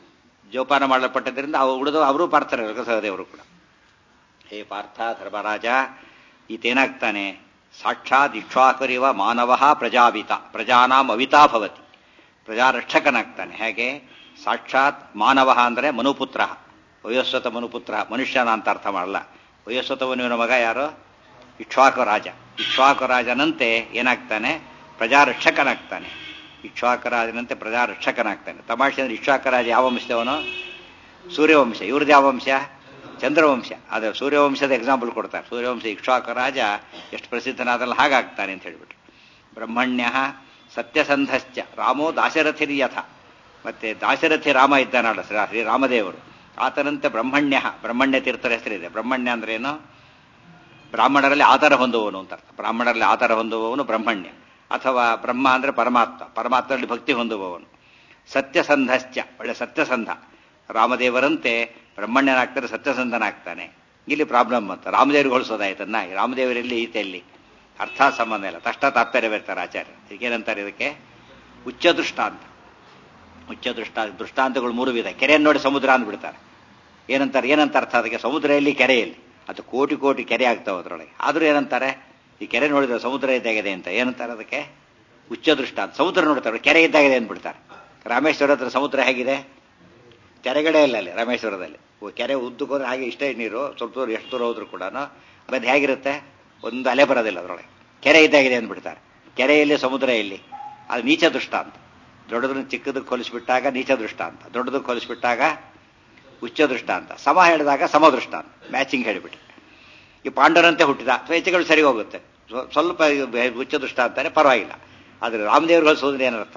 ಜೋಪಾನ ಮಾಡಲ್ಪಟ್ಟದ್ರಿಂದ ಅವು ಉಳಿದು ಅವರು ಪಾರ್ಥರೆ, ಸಹದೇವರು ಕೂಡ. ಹೇ ಪಾರ್ಥ ಧರ್ಮರಾಜ, ಈತೇನಾಗ್ತಾನೆ, ಸಾಕ್ಷಾತ್ ಇಕ್ಷ್ವಾಕುರಿವ ಮಾನವ ಪ್ರಜಾವಿತ, ಪ್ರಜಾನಾಂ ಅವಿತಾ ಭವತಿ, ಪ್ರಜಾರಕ್ಷಕನಾಗ್ತಾನೆ. ಹೇಗೆ? ಸಾಕ್ಷಾತ್ ಮಾನವ ಅಂದರೆ ಮನುಪುತ್ರ, ವಯೋಸ್ವತ ಮನುಪುತ್ರ, ಮನುಷ್ಯನ ಅಂತ ಅರ್ಥ ಮಾಡಲ್ಲ. ವಯೋಸ್ವತ ಮನುವಿನ ಮಗ ಯಾರು? ಇಕ್ಷ್ವಾಕು ರಾಜ. ಇಕ್ಷ್ವಾಕು ರಾಜನಂತೆ ಏನಾಗ್ತಾನೆ, ಪ್ರಜಾರಕ್ಷಕನಾಗ್ತಾನೆ. ಇಕ್ಷ್ವಾಕರಾಜನಂತೆ ಪ್ರಜಾರಕ್ಷಕನಾಗ್ತಾನೆ. ತಮಾಷೆ ಅಂದ್ರೆ ಇಕ್ಷ್ವಾಕರಾಜ ಯಾವ ವಂಶದವನು? ಸೂರ್ಯವಂಶ. ಇವ್ರದ್ದು ಯಾವ ವಂಶ? ಚಂದ್ರವಂಶ. ಅದು ಸೂರ್ಯವಂಶದ ಎಕ್ಸಾಂಪಲ್ ಕೊಡ್ತಾರೆ. ಸೂರ್ಯವಂಶ ಇಕ್ಷ್ವಾಕರಾಜ ಎಷ್ಟು ಪ್ರಸಿದ್ಧನಾದಲ್ಲ ಹಾಗಾಗ್ತಾನೆ ಅಂತ ಹೇಳ್ಬಿಟ್ಟು. ಬ್ರಹ್ಮಣ್ಯ ಸತ್ಯಸಂಧಶ್ಚ ರಾಮೋ ದಾಶರಥಿರ್ಯಥ. ಮತ್ತೆ ದಾಶರಥಿ ರಾಮ ಇದ್ದಾನಲ್ಲ ಶ್ರೀ ರಾಮದೇವರು, ಆತನಂತೆ ಬ್ರಹ್ಮಣ್ಯ, ಬ್ರಹ್ಮಣ್ಯ ತೀರ್ಥರ ಹೆಸರಿದೆ. ಬ್ರಹ್ಮಣ್ಯ ಅಂದ್ರೆ ಏನು? ಬ್ರಾಹ್ಮಣರಲ್ಲಿ ಆಧಾರ ಹೊಂದುವವನು ಅಂತ ಅರ್ಥ. ಬ್ರಾಹ್ಮಣರಲ್ಲಿ ಆಧಾರ ಹೊಂದುವವನು ಬ್ರಹ್ಮಣ್ಯ. ಅಥವಾ ಬ್ರಹ್ಮ ಅಂದ್ರೆ ಪರಮಾತ್ಮ, ಪರಮಾತ್ಮರಲ್ಲಿ ಭಕ್ತಿ ಹೊಂದುವವನು. ಸತ್ಯಸಂಧಶ್ಚ, ಒಳ್ಳೆ ಸತ್ಯಸಂಧ. ರಾಮದೇವರಂತೆ ಬ್ರಹ್ಮಣ್ಯನಾಗ್ತಾನೆ, ಸತ್ಯಸಂಧನಾಗ್ತಾನೆ. ಇಲ್ಲಿ ಪ್ರಾಬ್ಲಮ್ ಅಂತ ರಾಮದೇವರಿಗೆ ಹೋಲಿಸೋದಾಯ್ತನ್ನ. ರಾಮದೇವರಲ್ಲಿ ಈತೆಯಲ್ಲಿ ಅರ್ಥ ಸಂಬಂಧ ಇಲ್ಲ, ತಷ್ಟ ತಾತ್ಪರ್ಯ ಬರ್ತಾರೆ ಆಚಾರ್ಯ. ಇದಕ್ಕೇನಂತಾರೆ? ಇದಕ್ಕೆ ಉಚ್ಚ ದೃಷ್ಟಾಂತ. ಉಚ್ಚ ದೃಷ್ಟಾ ದೃಷ್ಟಾಂತಗಳು ಮೂರು ವಿಧ. ಕೆರೆಯನ್ನು ನೋಡಿ ಸಮುದ್ರ ಅಂದ್ಬಿಡ್ತಾರೆ. ಏನಂತಾರೆ? ಏನಂತ ಅರ್ಥ ಅದಕ್ಕೆ? ಸಮುದ್ರದಲ್ಲಿ ಕೆರೆಯಲ್ಲಿ ಅದು ಕೋಟಿ ಕೋಟಿ ಕೆರೆ ಆಗ್ತಾವೆ ಅದರೊಳಗೆ. ಆದ್ರೂ ಏನಂತಾರೆ? ಈ ಕೆರೆ ನೋಡಿದ್ರೆ ಸಮುದ್ರ ಇದ್ದಾಗಿದೆ ಅಂತ. ಏನಂತಾರೆ ಅದಕ್ಕೆ? ಉಚ್ಚ ದೃಷ್ಟಾಂತ. ಸಮುದ್ರ ನೋಡ್ತಾರೆ, ಕೆರೆ ಇದ್ದಾಗಿದೆ ಅಂದ್ಬಿಡ್ತಾರೆ. ರಾಮೇಶ್ವರ ಹತ್ರ ಸಮುದ್ರ ಹೇಗಿದೆ? ಕೆರೆಗಡೆ ಇಲ್ಲ ಅಲ್ಲಿ ರಾಮೇಶ್ವರದಲ್ಲಿ. ಕೆರೆ ಉದ್ದಕ್ಕೆ ಹೋದ್ರೆ ಹಾಗೆ ಇಷ್ಟೇ ನೀರು, ಸ್ವಲ್ಪ ದೂರ ಎಷ್ಟು ದೂರ ಹೋದ್ರು ಕೂಡ ಅದು ಹೇಗಿರುತ್ತೆ? ಒಂದು ಅಲೆ ಬರೋದಿಲ್ಲ ಅದರೊಳಗೆ. ಕೆರೆ ಇದ್ದಾಗಿದೆ ಅಂದ್ಬಿಡ್ತಾರೆ. ಕೆರೆಯಲ್ಲಿ ಸಮುದ್ರ ಎಲ್ಲಿ? ಅದು ನೀಚ ದೃಷ್ಟಾಂತ. ದೊಡ್ಡದನ್ನು ಚಿಕ್ಕದಕ್ಕೆ ಹೋಲಿಸ್ಬಿಟ್ಟಾಗ ನೀಚ ದೃಷ್ಟಾಂತ, ದೊಡ್ಡದಕ್ಕೆ ಹೋಲಿಸ್ಬಿಟ್ಟಾಗ ಉಚ್ಚ ದೃಷ್ಟಾಂತ, ಸಮ ಹೇಳಿದಾಗ ಸಮ ದೃಷ್ಟಾಂತ. ಮ್ಯಾಚಿಂಗ್ ಹೇಳಿಬಿಟ್ಟು ಈ ಪಾಂಡವರಂತೆ ಹುಟ್ಟಿದ ಸ್ವೇಚ್ಛೆಗಳು ಸರಿ ಹೋಗುತ್ತೆ. ಸ್ವಲ್ಪ ಉಚ್ಚ ದೃಷ್ಟಾಂತ ಅಂತಾನೆ ಪರವಾಗಿಲ್ಲ. ಆದ್ರೆ ರಾಮದೇವರು ಹೋಲಿಸೋದ್ರೆ ಏನರ್ಥ?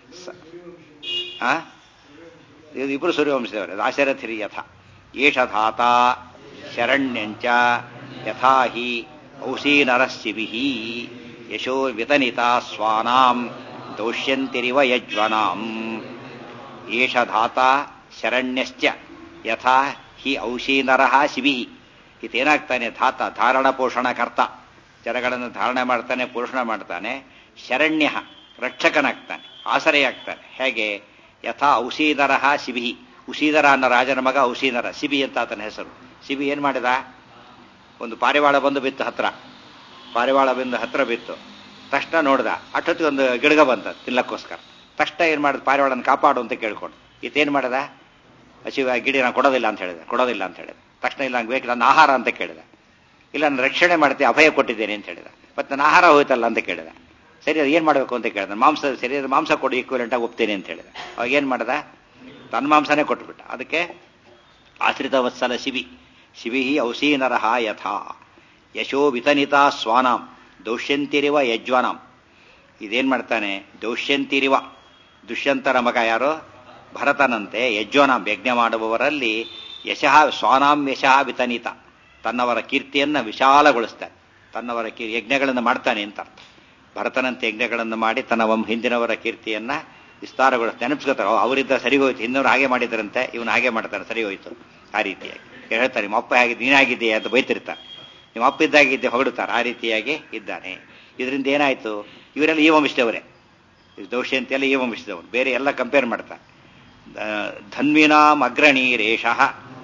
ಆ ಇಬ್ಬರು ಸೂರ್ಯವಂಶದವರೇ. ದಾಶರಥಿರಿ ಯಥ ಏಷ ಧಾತ ಶರಣ್ಯಂಚ ಯಥಾ ಹಿ ಔಷೀನರಸ್ಸಿಭಿಃ ಯಶೋ ವಿತನಿತಾ ಸ್ವಾನಾಂ ದೌಷ್ಯಂತಿರಿವ ಯಜ್ವನಾಂ. ಏಷ ಧಾತ ಶರಣ್ಯಶ್ಚ ಯಥಾ ಹಿ ಔಷೀನರಃ ಶಿಭಿಃ. ಇದೇನಾಗ್ತಾನೆ? ಧಾತ, ಧಾರಣ ಪೋಷಣಕರ್ತ, ಜನಗಳನ್ನು ಧಾರಣೆ ಮಾಡ್ತಾನೆ, ಪೋಷಣೆ ಮಾಡ್ತಾನೆ. ಶರಣ್ಯ, ರಕ್ಷಕನಾಗ್ತಾನೆ, ಆಸರೆಯಾಗ್ತಾನೆ. ಹೇಗೆ? ಯಥಾ ಔಷೀನರಃ ಶಿಭಿಃ. ಉಷೀಧರ ಅನ್ನೋ ರಾಜನ ಮಗ ಔಷೀನರ, ಶಿಬಿ ಅಂತ ಆತನ ಹೆಸರು. ಶಿಬಿ ಏನ್ ಮಾಡಿದ? ಒಂದು ಪಾರಿವಾಳ ಬಂದು ಬಿತ್ತು ಹತ್ರ, ಪಾರಿವಾಳ ಬಂದು ಹತ್ರ ಬಿತ್ತು. ತಕ್ಷಣ ನೋಡ್ದ, ಅಷ್ಟೊತ್ತಿಗೆ ಒಂದು ಗಿಡಗ ಬಂತ ತಿನ್ನಕ್ಕೋಸ್ಕರ. ತಕ್ಷಣ ಏನ್ ಮಾಡಿದ? ಪಾರಿವಾಳನ ಕಾಪಾಡು ಅಂತ ಕೇಳ್ಕೊಂಡು. ಈತೇನ್ ಮಾಡಿದ? ಹಸಿವ ಗಿಡಿ ನಾನು ಕೊಡೋದಿಲ್ಲ ಅಂತ ಹೇಳಿದೆ, ಕೊಡೋದಿಲ್ಲ ಅಂತ ಹೇಳಿದೆ. ತಕ್ಷಣ ಇಲ್ಲ ನಂಗೆ ಬೇಕು, ನನ್ನ ಆಹಾರ ಅಂತ ಕೇಳಿದ. ಇಲ್ಲ ನಾನು ರಕ್ಷಣೆ ಮಾಡ್ತೀನಿ, ಅಭಯ ಕೊಟ್ಟಿದ್ದೇನೆ ಅಂತ ಹೇಳಿದ. ಮತ್ತೆ ನನ್ನ ಆಹಾರ ಹೋಯ್ತಲ್ಲ ಅಂತ ಕೇಳಿದ. ಸರಿ ಅದು ಏನು ಮಾಡಬೇಕು ಅಂತ ಕೇಳಿದ. ಮಾಂಸ ಸರಿ ಮಾಂಸ ಕೊಡು ಈಕ್ವಲೆಂಟ್ ಆಗಿ ಒಪ್ತೇನೆ ಅಂತ ಹೇಳಿದ. ಅವಾಗ ಏನು ಮಾಡ್ದ, ತನ್ನ ಮಾಂಸನೇ ಕೊಟ್ಬಿಟ್ಟ. ಅದಕ್ಕೆ ಆಶ್ರಿತ ವತ್ಸಲ ಶಿವಿ ಶಿವಿ ಔಸೀನರಹ ಯಥಾ ಯಶೋ ವಿತನಿತಾ ಸ್ವಾನಾಂ ದೌಷ್ಯಂತಿರಿವ ಯಜ್ವಾನಾಂ. ಇದೇನ್ ಮಾಡ್ತಾನೆ, ದೌಷ್ಯಂತಿರಿವ ದುಷ್ಯಂತರ ಮಗ ಯಾರೋ ಭರತನಂತೆ ಯಜ್ವಾನಾಂ ಯಜ್ಞ ಮಾಡುವವರಲ್ಲಿ ಯಶಃ ಸ್ವಾನಾಂ ಯಶಃ ವಿತನಿತ ತನ್ನವರ ಕೀರ್ತಿಯನ್ನ ವಿಶಾಲಗೊಳಿಸ್ತಾನೆ, ತನ್ನವರ ಕೀ ಯಜ್ಞಗಳನ್ನು ಮಾಡ್ತಾನೆ ಅಂತ ಅರ್ಥ. ಭರತನಂತೆ ಯಜ್ಞಗಳನ್ನು ಮಾಡಿ ತನ್ನ ಹಿಂದಿನವರ ಕೀರ್ತಿಯನ್ನ ವಿಸ್ತಾರಗೊಳಿಸ್ತಾನೆ. ನೆನಪಿಸ್ಕೋತಾರೆ, ಅವರಿದ್ದ ಸರಿ ಹೋಯ್ತು, ಹಿಂದವರು ಹಾಗೆ ಮಾಡಿದ್ರಂತೆ ಇವನು ಹಾಗೆ ಮಾಡ್ತಾನೆ, ಸರಿ ಹೋಯ್ತು. ಆ ರೀತಿಯಾಗಿ ಹೇಳ್ತಾರೆ, ನಿಮ್ಮ ಅಪ್ಪ ಹಾಗೆ ನೀನಾಗಿದ್ದೀಯ ಅಂತ ಬೈತಿರ್ತಾರೆ, ನಿಮ್ಮ ಅಪ್ಪ ಇದ್ದಾಗಿದ್ದೆ ಹೊಗಡುತ್ತಾರೆ. ಆ ರೀತಿಯಾಗಿ ಇದ್ದಾನೆ. ಇದರಿಂದ ಏನಾಯ್ತು, ಇವರೆಲ್ಲ ಈ ವಂಶದವರೇ, ದೌಷ್ಯಂತೆಲ್ಲ ಈ ವಂಶದವರು, ಬೇರೆ ಎಲ್ಲ ಕಂಪೇರ್ ಮಾಡ್ತಾರೆ. ಧನ್ವಿನಾಂ ಅಗ್ರಣಿ ರೇಷಃ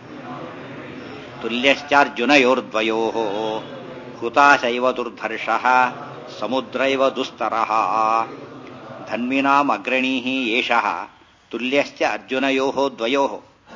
ತುಲ್ಯಶ್ಚಾರ್ಜುನಯೋರ್ದ್ವಯೋ ಹುತಾಶೈವ ದುರ್ಧರ್ಷಃ ಸಮುದ್ರ ಇವ ದುಸ್ತರಃ. ಧನ್ವಿನಾಂ ಅಗ್ರಣೀ ಏಷಃ ತುಲ್ಯಶ್ಚ ಅರ್ಜುನಯೋ ದ್ವಯೋ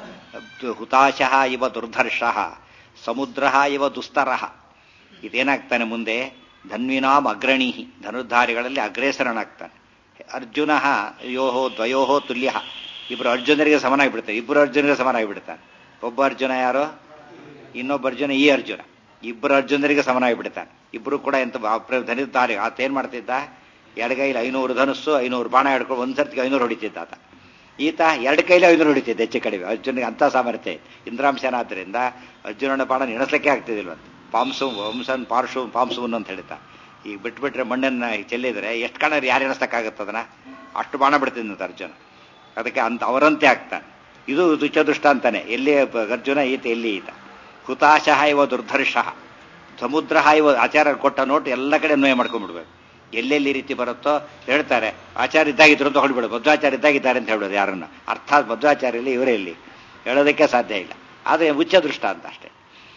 ಹುತಾಶಃ ಇವ ದುರ್ಧರ್ಷಃ ಸಮುದ್ರ ಇವ ದುಸ್ತರಃ. ಇದೇನಾಗ್ತಾನೆ ಮುಂದೆ, ಧನ್ವಿನಾಂ ಅಗ್ರಣೀ ಧನುರ್ಧಾರಿಗಳಲ್ಲಿ ಅಗ್ರೇಸರನಾಗ್ತಾನೆ. ಅರ್ಜುನ ಯೋಹೋ ದ್ವಯೋಹೋ ತುಲ್ಯ, ಇಬ್ಬರು ಅರ್ಜುನರಿಗೆ ಸಮನಾಗಿ ಬಿಡ್ತಾರೆ, ಇಬ್ಬರು ಅರ್ಜುನರಿಗೆ ಸಮನಾಗಿ ಬಿಡ್ತಾನೆ. ಒಬ್ಬ ಅರ್ಜುನ ಯಾರೋ, ಇನ್ನೊಬ್ಬ ಅರ್ಜುನ ಈ ಅರ್ಜುನ, ಇಬ್ಬರು ಅರ್ಜುನರಿಗೆ ಸಮನಾಗಿ ಬಿಡ್ತಾನೆ. ಇಬ್ಬರು ಕೂಡ ಎಂತ ಧನುರ್ಧಾರಿ. ಆತ ಏನ್ ಮಾಡ್ತಿದ್ದ, ಎಡಗೈಲಿ ಐನೂರು ಧನುಸ್ಸು ಐನೂರು ಬಾಣ ಹಿಡ್ಕೊಂಡು ಒಂದ್ಸರ್ತಿಗೆ ಐನೂರು ಹೊಡಿತಿದ್ದ ಆತ. ಈತ ಎರಡು ಕೈಲಿ ಐನೂರು ಹೊಡಿತಿದ್ದ, ಹೆಚ್ಚು ಕಡಿಮೆ. ಅರ್ಜುನಿಗೆ ಅಂತ ಸಾಮರ್ಥ್ಯ ಇಂದ್ರಾಂಶನಾದ್ರಿಂದ ಅರ್ಜುನನ ಬಾಣ ನೆನೆಸ್ಲಿಕ್ಕೆ ಆಗ್ತಿದಿಲ್ವಂತ. ಪಾಂಸು ವಂಸನ್ ಪಾರ್ಶು ಪಾಂಸುವನ್ ಅಂತ ಹೇಳ್ತಾ, ಈಗ ಬಿಟ್ಬಿಟ್ರೆ ಮಣ್ಣನ್ನ ಚೆಲ್ಲಿದ್ರೆ ಎಷ್ಟು ಕಣ ಯಾರು ಎಣಿಸ್ತಕ್ಕಾಗತ್ತದನ್ನ, ಅಷ್ಟು ಬಾಣ ಬಿಡ್ತಿದ್ದಂತ ಅರ್ಜುನ. ಅದಕ್ಕೆ ಅಂತ ಅವರಂತೆ ಆಗ್ತಾನೆ. ಇದು ದುಚ್ಚದುಷ್ಟ ಅಂತಾನೆ, ಎಲ್ಲಿ ಅರ್ಜುನ ಈತ ಎಲ್ಲಿ ಈತ. ಹುತಾಶಃ ಇವ ದುರ್ಧರ್ಷಃ ಸಮುದ್ರ ಇವ ಆಚಾರ್ಯ ಕೊಟ್ಟ ನೋಟು ಎಲ್ಲ ಕಡೆ ಅನ್ವಯ ಮಾಡ್ಕೊಂಡ್ಬಿಡ್ಬೇಕು. ಎಲ್ಲೆಲ್ಲಿ ರೀತಿ ಬರುತ್ತೋ ಹೇಳ್ತಾರೆ, ಆಚಾರ್ಯ ಇದ್ದಾಗಿದ್ರು ಅಂತ ಹೊಳ್ಬಿಡೋದು, ಮಧ್ವಾಚಾರ್ಯ ಇದ್ದಾಗಿದ್ದಾರೆ ಅಂತ ಹೇಳೋದು ಯಾರನ್ನ. ಅರ್ಥಾತ್ ಮಧ್ವಾಚಾರ್ಯ ಇಲ್ಲಿ ಇವರೇ ಇಲ್ಲಿ ಹೇಳೋದಕ್ಕೆ ಸಾಧ್ಯ ಇಲ್ಲ. ಆದರೆ ಉಚ್ಚ ದೃಷ್ಟ ಅಂತ ಅಷ್ಟೇ.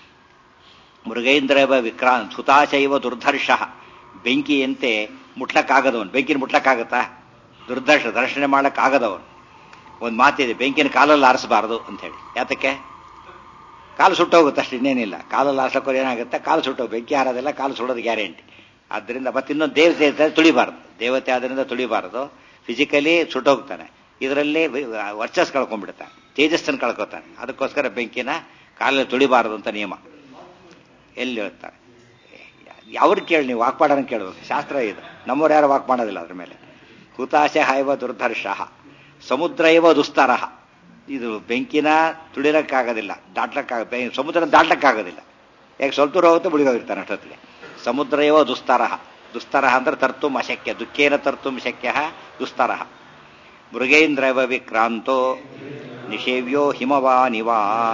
ಮೃಗೇಂದ್ರ ವಿಕ್ರಾಂತ್ ಹುತಾಶೈವ ದುರ್ಧರ್ಷಃ, ಬೆಂಕಿಯಂತೆ ಮುಟ್ಲಕ್ಕಾಗದವನು. ಬೆಂಕಿನ ಮುಟ್ಲಕ್ಕಾಗತ್ತಾ, ದುರ್ದರ್ಶ ದರ್ಶನ ಮಾಡಕ್ಕಾಗದವನು. ಒಂದು ಮಾತಿದೆ, ಬೆಂಕಿನ ಕಾಲಲ್ಲಿ ಆರಿಸಬಾರದು ಅಂತ ಹೇಳಿ. ಯಾತಕ್ಕೆ, ಕಾಲು ಸುಟ್ಟೋಗುತ್ತೆ ಅಷ್ಟು, ಇನ್ನೇನಿಲ್ಲ. ಕಾಲಲ್ಲಿ ಆರಿಸೋಕೆ ಏನಾಗುತ್ತೆ, ಕಾಲು ಸುಟ್ಟೋಗಿ, ಬೆಂಕಿ ಹಾರೋದಿಲ್ಲ, ಕಾಲು ಸುಡೋದು ಗ್ಯಾರಂಟಿ. ಆದ್ದರಿಂದ ಮತ್ತೆ ಇನ್ನೊಂದು ದೇವತೆ ಇರ್ತಾರೆ, ತುಳಿಬಾರದು. ದೇವತೆ ಆದ್ರಿಂದ ತುಳಿಬಾರದು, ಫಿಸಿಕಲಿ ಸುಟ್ಟೋಗ್ತಾನೆ. ಇದರಲ್ಲಿ ವರ್ಚಸ್ ಕಳ್ಕೊಂಡ್ಬಿಡ್ತಾನೆ, ತೇಜಸ್ಸನ್ನು ಕಳ್ಕೊತಾನೆ. ಅದಕ್ಕೋಸ್ಕರ ಬೆಂಕಿನ ಕಾಲಲ್ಲಿ ತುಳಿಬಾರದು ಅಂತ ನಿಯಮ ಎಲ್ಲಿ ಹೇಳ್ತಾರೆ. ಅವ್ರು ಕೇಳಿ, ನೀವು ವಾಕ್ಪಾಡನ ಕೇಳಬೇಕು, ಶಾಸ್ತ್ರ ಇದು. ನಮ್ಮವ್ರು ಯಾರು ವಾಕ್ ಮಾಡೋದಿಲ್ಲ ಅದ್ರ ಮೇಲೆ. ಹುತಾಶ ಹೈವ ದುರ್ಧರ್ಷಃ ಸಮುದ್ರ ಇವ ದುಸ್ತರಃ. ಇದು ಬೆಂಕಿನ ತುಳಿಲಕ್ಕಾಗೋದಿಲ್ಲ, ದಾಟ್ಲಕ್ಕಾಗ, ಸಮುದ್ರ ದಾಟ್ಲಕ್ಕಾಗೋದಿಲ್ಲ. ಯಾಕೆ ಸ್ವಲ್ಪ ದೂರ ಹೋಗುತ್ತೆ, ಮುಳುಗೋಗಿರ್ತಾನೆ ಅಷ್ಟೊತ್ತಿಗೆ. ಸಮುದ್ರ ಇವ ದುಸ್ತರಃ. ದುಸ್ತರಃ ಅಂದ್ರೆ ತರ್ತುಂ ಅಶಕ್ಯ, ದುಃಖೇನ ತರ್ತುಂ ಶಕ್ಯ ದುಸ್ತರಃ. ಮೃಗೇಂದ್ರ ವಿಕ್ರಾಂತೋ ನಿಷೇವ್ಯೋ ಹಿಮವಾನಿವ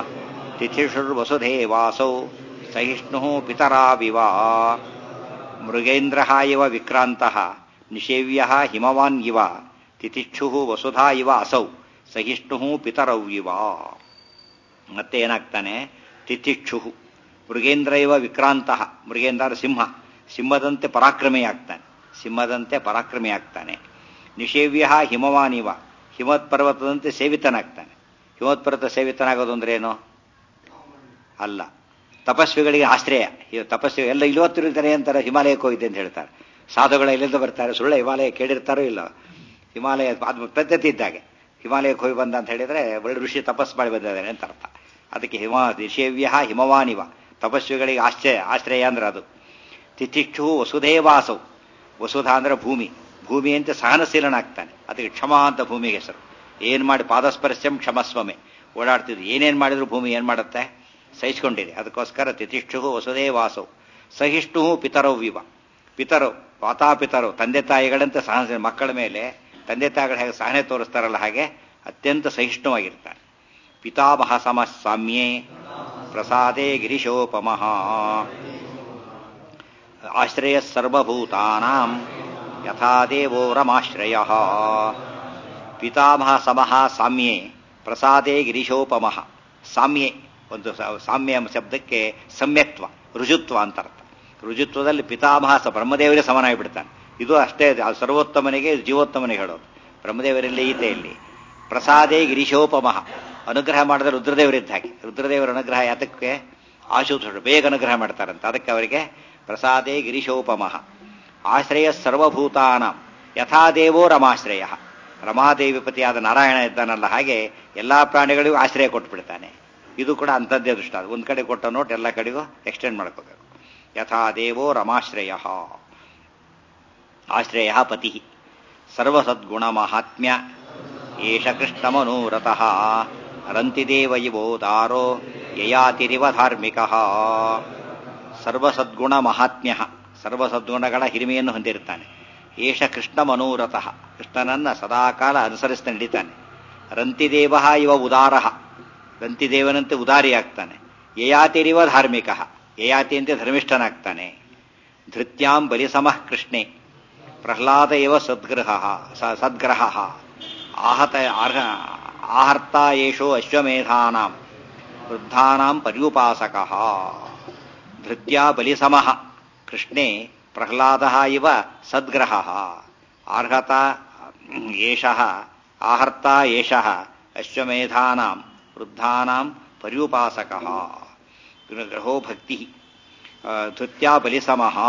ತಿಥಿಷುರ್ವಸುಧೇವಾಸೌ ಸಹಿಷ್ಣು ಪಿತರಾವಿವ. ಮೃಗೇಂದ್ರ ಇವ ವಿಕ್ರಾಂತ ನಿಷೇವ್ಯ ಹಿಮವಾನ್ ಇವ ತಿಥಿಕ್ಷು ವಸುಧಾ ಇವ ಅಸೌ ಸಹಿಷ್ಣು ಪಿತರೌ ಇವ. ಮತ್ತೆ ಏನಾಗ್ತಾನೆ, ತಿಥಿಕ್ಷು ಮೃಗೇಂದ್ರ ಇವ ವಿಕ್ರಾಂತ. ಮೃಗೇಂದ್ರ ಸಿಂಹ, ಸಿಂಹದಂತೆ ಪರಾಕ್ರಮಿಯಾಗ್ತಾನೆ, ಸಿಂಹದಂತೆ ಪರಾಕ್ರಮಿಯಾಗ್ತಾನೆ. ನಿಷೇವ್ಯ ಹಿಮವಾನಿವ, ಹಿಮತ್ ಪರ್ವತದಂತೆ ಸೇವಿತನಾಗ್ತಾನೆ. ಹಿಮತ್ ಪರ್ವತ ಸೇವಿತನಾಗೋದು ಅಂದ್ರೆ ಏನು ಅಲ್ಲ, ತಪಸ್ವಿಗಳಿಗೆ ಆಶ್ರಯ. ತಪಸ್ವಿ ಎಲ್ಲ ಇಲ್ವತ್ತಿರ್ತಾರೆ ಅಂತಾರೆ, ಹಿಮಾಲಯಕ್ಕೆ ಹೋಗಿದ್ದೆ ಅಂತ ಹೇಳ್ತಾರೆ. ಸಾಧುಗಳ ಎಲ್ಲಿಂದ ಬರ್ತಾರೆ, ಸುಳ್ಳ ಹಿಮಾಲಯ ಕೇಳಿರ್ತಾರೋ ಇಲ್ಲ. ಹಿಮಾಲಯ ಅದು ಪದ್ಧತಿ ಇದ್ದಾಗೆ, ಹಿಮಾಲಯಕ್ಕೆ ಹೋಗಿ ಬಂದ ಅಂತ ಹೇಳಿದ್ರೆ ಒಳ್ಳೆ ಋಷಿ ತಪಸ್ ಮಾಡಿ ಬಂದಿದ್ದಾನೆ ಅಂತ ಅರ್ಥ. ಅದಕ್ಕೆ ಹಿಮ ನಿಷೇವ್ಯ ಹಿಮವಾನಿವ, ತಪಸ್ವಿಗಳಿಗೆ ಆಶ್ರಯ. ಆಶ್ರಯ ಅಂದ್ರೆ ಅದು. ತಿಥಿಕ್ಷು ವಸುಧೇವಾಸೌ, ವಸುಧ ಅಂದ್ರೆ ಭೂಮಿ, ಭೂಮಿಯಂತೆ ಸಹನಶೀಲನಾಗ್ತಾನೆ. ಅದಕ್ಕೆ ಕ್ಷಮ ಅಂತ ಭೂಮಿಗೆ ಹೆಸರು. ಏನ್ ಮಾಡಿ ಪಾದಸ್ಪರ್ಶಂ ಕ್ಷಮಸ್ವಮೆ, ಓಡಾಡ್ತಿದ್ರು, ಏನೇನ್ ಮಾಡಿದ್ರು ಭೂಮಿ ಏನ್ ಮಾಡುತ್ತೆ, ಸಹಿಸ್ಕೊಂಡಿದೆ. ಅದಕ್ಕೋಸ್ಕರ ತಿಥಿಕ್ಷು ವಸುಧೇವಾಸೌ ಸಹಿಷ್ಣು ಪಿತರೌ ಇವ. ಪಿತರು ಮಾತಾಪಿತರು, ತಂದೆ ತಾಯಿಗಳಂತೆ ಸಹನ, ಮಕ್ಕಳ ಮೇಲೆ ತಂದೆ ತಾಯಿಗಳು ಹೇಗೆ ಸಹನೆ ತೋರಿಸ್ತಾರಲ್ಲ ಹಾಗೆ ಅತ್ಯಂತ ಸಹಿಷ್ಣುವಾಗಿರ್ತಾರೆ. ಪಿತಾಮಹ ಸಮ ಸಾಮ್ಯೇ ಪ್ರಸಾದೇ ಗಿರಿಶೋಪಮಃ ಆಶ್ರಯ ಸರ್ವಭೂತಾನಾಂ ಯಥಾ ದೇವೋ ರಮಾಶ್ರಯಃ. ಪಿತಾಮಹ ಸಮಃ ಸಾಮ್ಯೇ ಪ್ರಸಾದೇ ಗಿರಿಶೋಪಮಃ. ಸಾಮ್ಯೆ ಒಂದು ಸಾಮ್ಯ ಶಬ್ದಕ್ಕೆ ಸಮ್ಯಕ್ತ್ವ, ರುಜುತ್ವ ಅಂತ ಅರ್ಥ. ರುಜುತ್ವದಲ್ಲಿ ಪಿತಾಮಹ ಸ ಬ್ರಹ್ಮದೇವರೇ ಸಮನಾಗಿ ಬಿಡ್ತಾನೆ. ಇದು ಅಷ್ಟೇ, ಸರ್ವೋತ್ತಮನಿಗೆ ಜೀವೋತ್ತಮನಿಗೆ ಹೇಳೋದು. ಬ್ರಹ್ಮದೇವರಲ್ಲಿ ಈತೆಯಲ್ಲಿ ಪ್ರಸಾದೇ ಗಿರಿಶೋಪಮಃ, ಅನುಗ್ರಹ ಮಾಡಿದ್ರೆ ರುದ್ರದೇವರಿದ್ದ ಹಾಗೆ. ರುದ್ರದೇವರ ಅನುಗ್ರಹ ಯಾತಕ್ಕೆ, ಆಶುತೋಷ ಬೇಗ ಅನುಗ್ರಹ ಮಾಡ್ತಾರಂತ. ಅದಕ್ಕೆ ಅವರಿಗೆ ಪ್ರಸಾದೇ ಗಿರಿಶೋಪಮಃ ಆಶ್ರಯ ಸರ್ವಭೂತಾನ ಯಥಾದೇವೋ ರಮಾಶ್ರಯ. ರಮಾದೇವಿಪತಿಯಾದ ನಾರಾಯಣ ಇದ್ದಾನಲ್ಲ, ಹಾಗೆ ಎಲ್ಲಾ ಪ್ರಾಣಿಗಳಿಗೂ ಆಶ್ರಯ ಕೊಟ್ಬಿಡ್ತಾನೆ. ಇದು ಕೂಡ ಅಂಥದ್ದೇ ದೃಷ್ಟ. ಒಂದ್ ಕಡೆ ಕೊಟ್ಟ ನೋಟ್ ಎಲ್ಲ ಕಡೆಗೂ ಎಕ್ಸ್ಟೆಂಡ್ ಮಾಡ್ಕೋಬೇಕು. ಯಥಾದೇವೋ ರಮಾಶ್ರಯ ಆಶ್ರಯ ಪತಿ. ಸರ್ವಸದ್ಗುಣ ಮಹಾತ್ಮ್ಯ ಏಷ ಕೃಷ್ಣಮನೋರಥಃ ರಂತಿದೇವ ಇವೋದಾರೋ ಯಯಾತಿರಿವ ಧಾರ್ಮಿಕ. ಸರ್ವಸದ್ಗುಣ ಮಹಾತ್ಮ್ಯ, ಸರ್ವಸದ್ಗುಣಗಳ ಹಿರಿಮೆಯನ್ನು ಹೊಂದಿರುತ್ತಾನೆ. ಏಷ ಕೃಷ್ಣ ಮನೋರಥಃ, ಕೃಷ್ಣನನ್ನ ಸದಾಕಾಲ ಅನುಸರಿಸ್ತಾ ನಡೀತಾನೆ. ರಂತಿದೇವ ಇವ ಉದಾರ, ರಂತಿದೇವನಂತೆ ಉದಾರಿಯಾಗ್ತಾನೆ. ಯಯಾತಿರಿವ ಧಾರ್ಮಿಕ, ಯಯಾತಿಯಂತೆ ಧರ್ಮಿಷ್ಠನಾಗ್ತಾನೆ. ಧೃತ್ಯಾಂ ಬಲಿಸಮಃ ಕೃಷ್ಣೆ ಪ್ರಹ್ಲಾದ ಇವ ಸದ್ಗ್ರಹ ಸದ್ಗ್ರಹ ಆಹತ ಆಹರ್ತ ಯೇಷೋ ಅಶ್ವಮೇಧಾನಾಂ ವೃದ್ಧಾನಾಂ ಪರ್ಯುಪಾಸಕಃ. ಧೃತ್ಯಾ ಬಲಿಸಮಃ ಕೃಷ್ಣೆ ಪ್ರಹ್ಲಾದ ಇವ ಸದ್ಗ್ರಹ ಆರ್ಹತ ಏಷಃ ಆಹರ್ತ ಏಷಃ ಅಶ್ವಮೇಧಾನಾಂ ವೃದ್ಧಾನಾಂ ಪರ್ಯುಪಾಸಕಃ. ಗ್ರಹೋ ಭಕ್ತಿ. ಧೃತ್ಯಾ ಬಲಿಸಮಃ,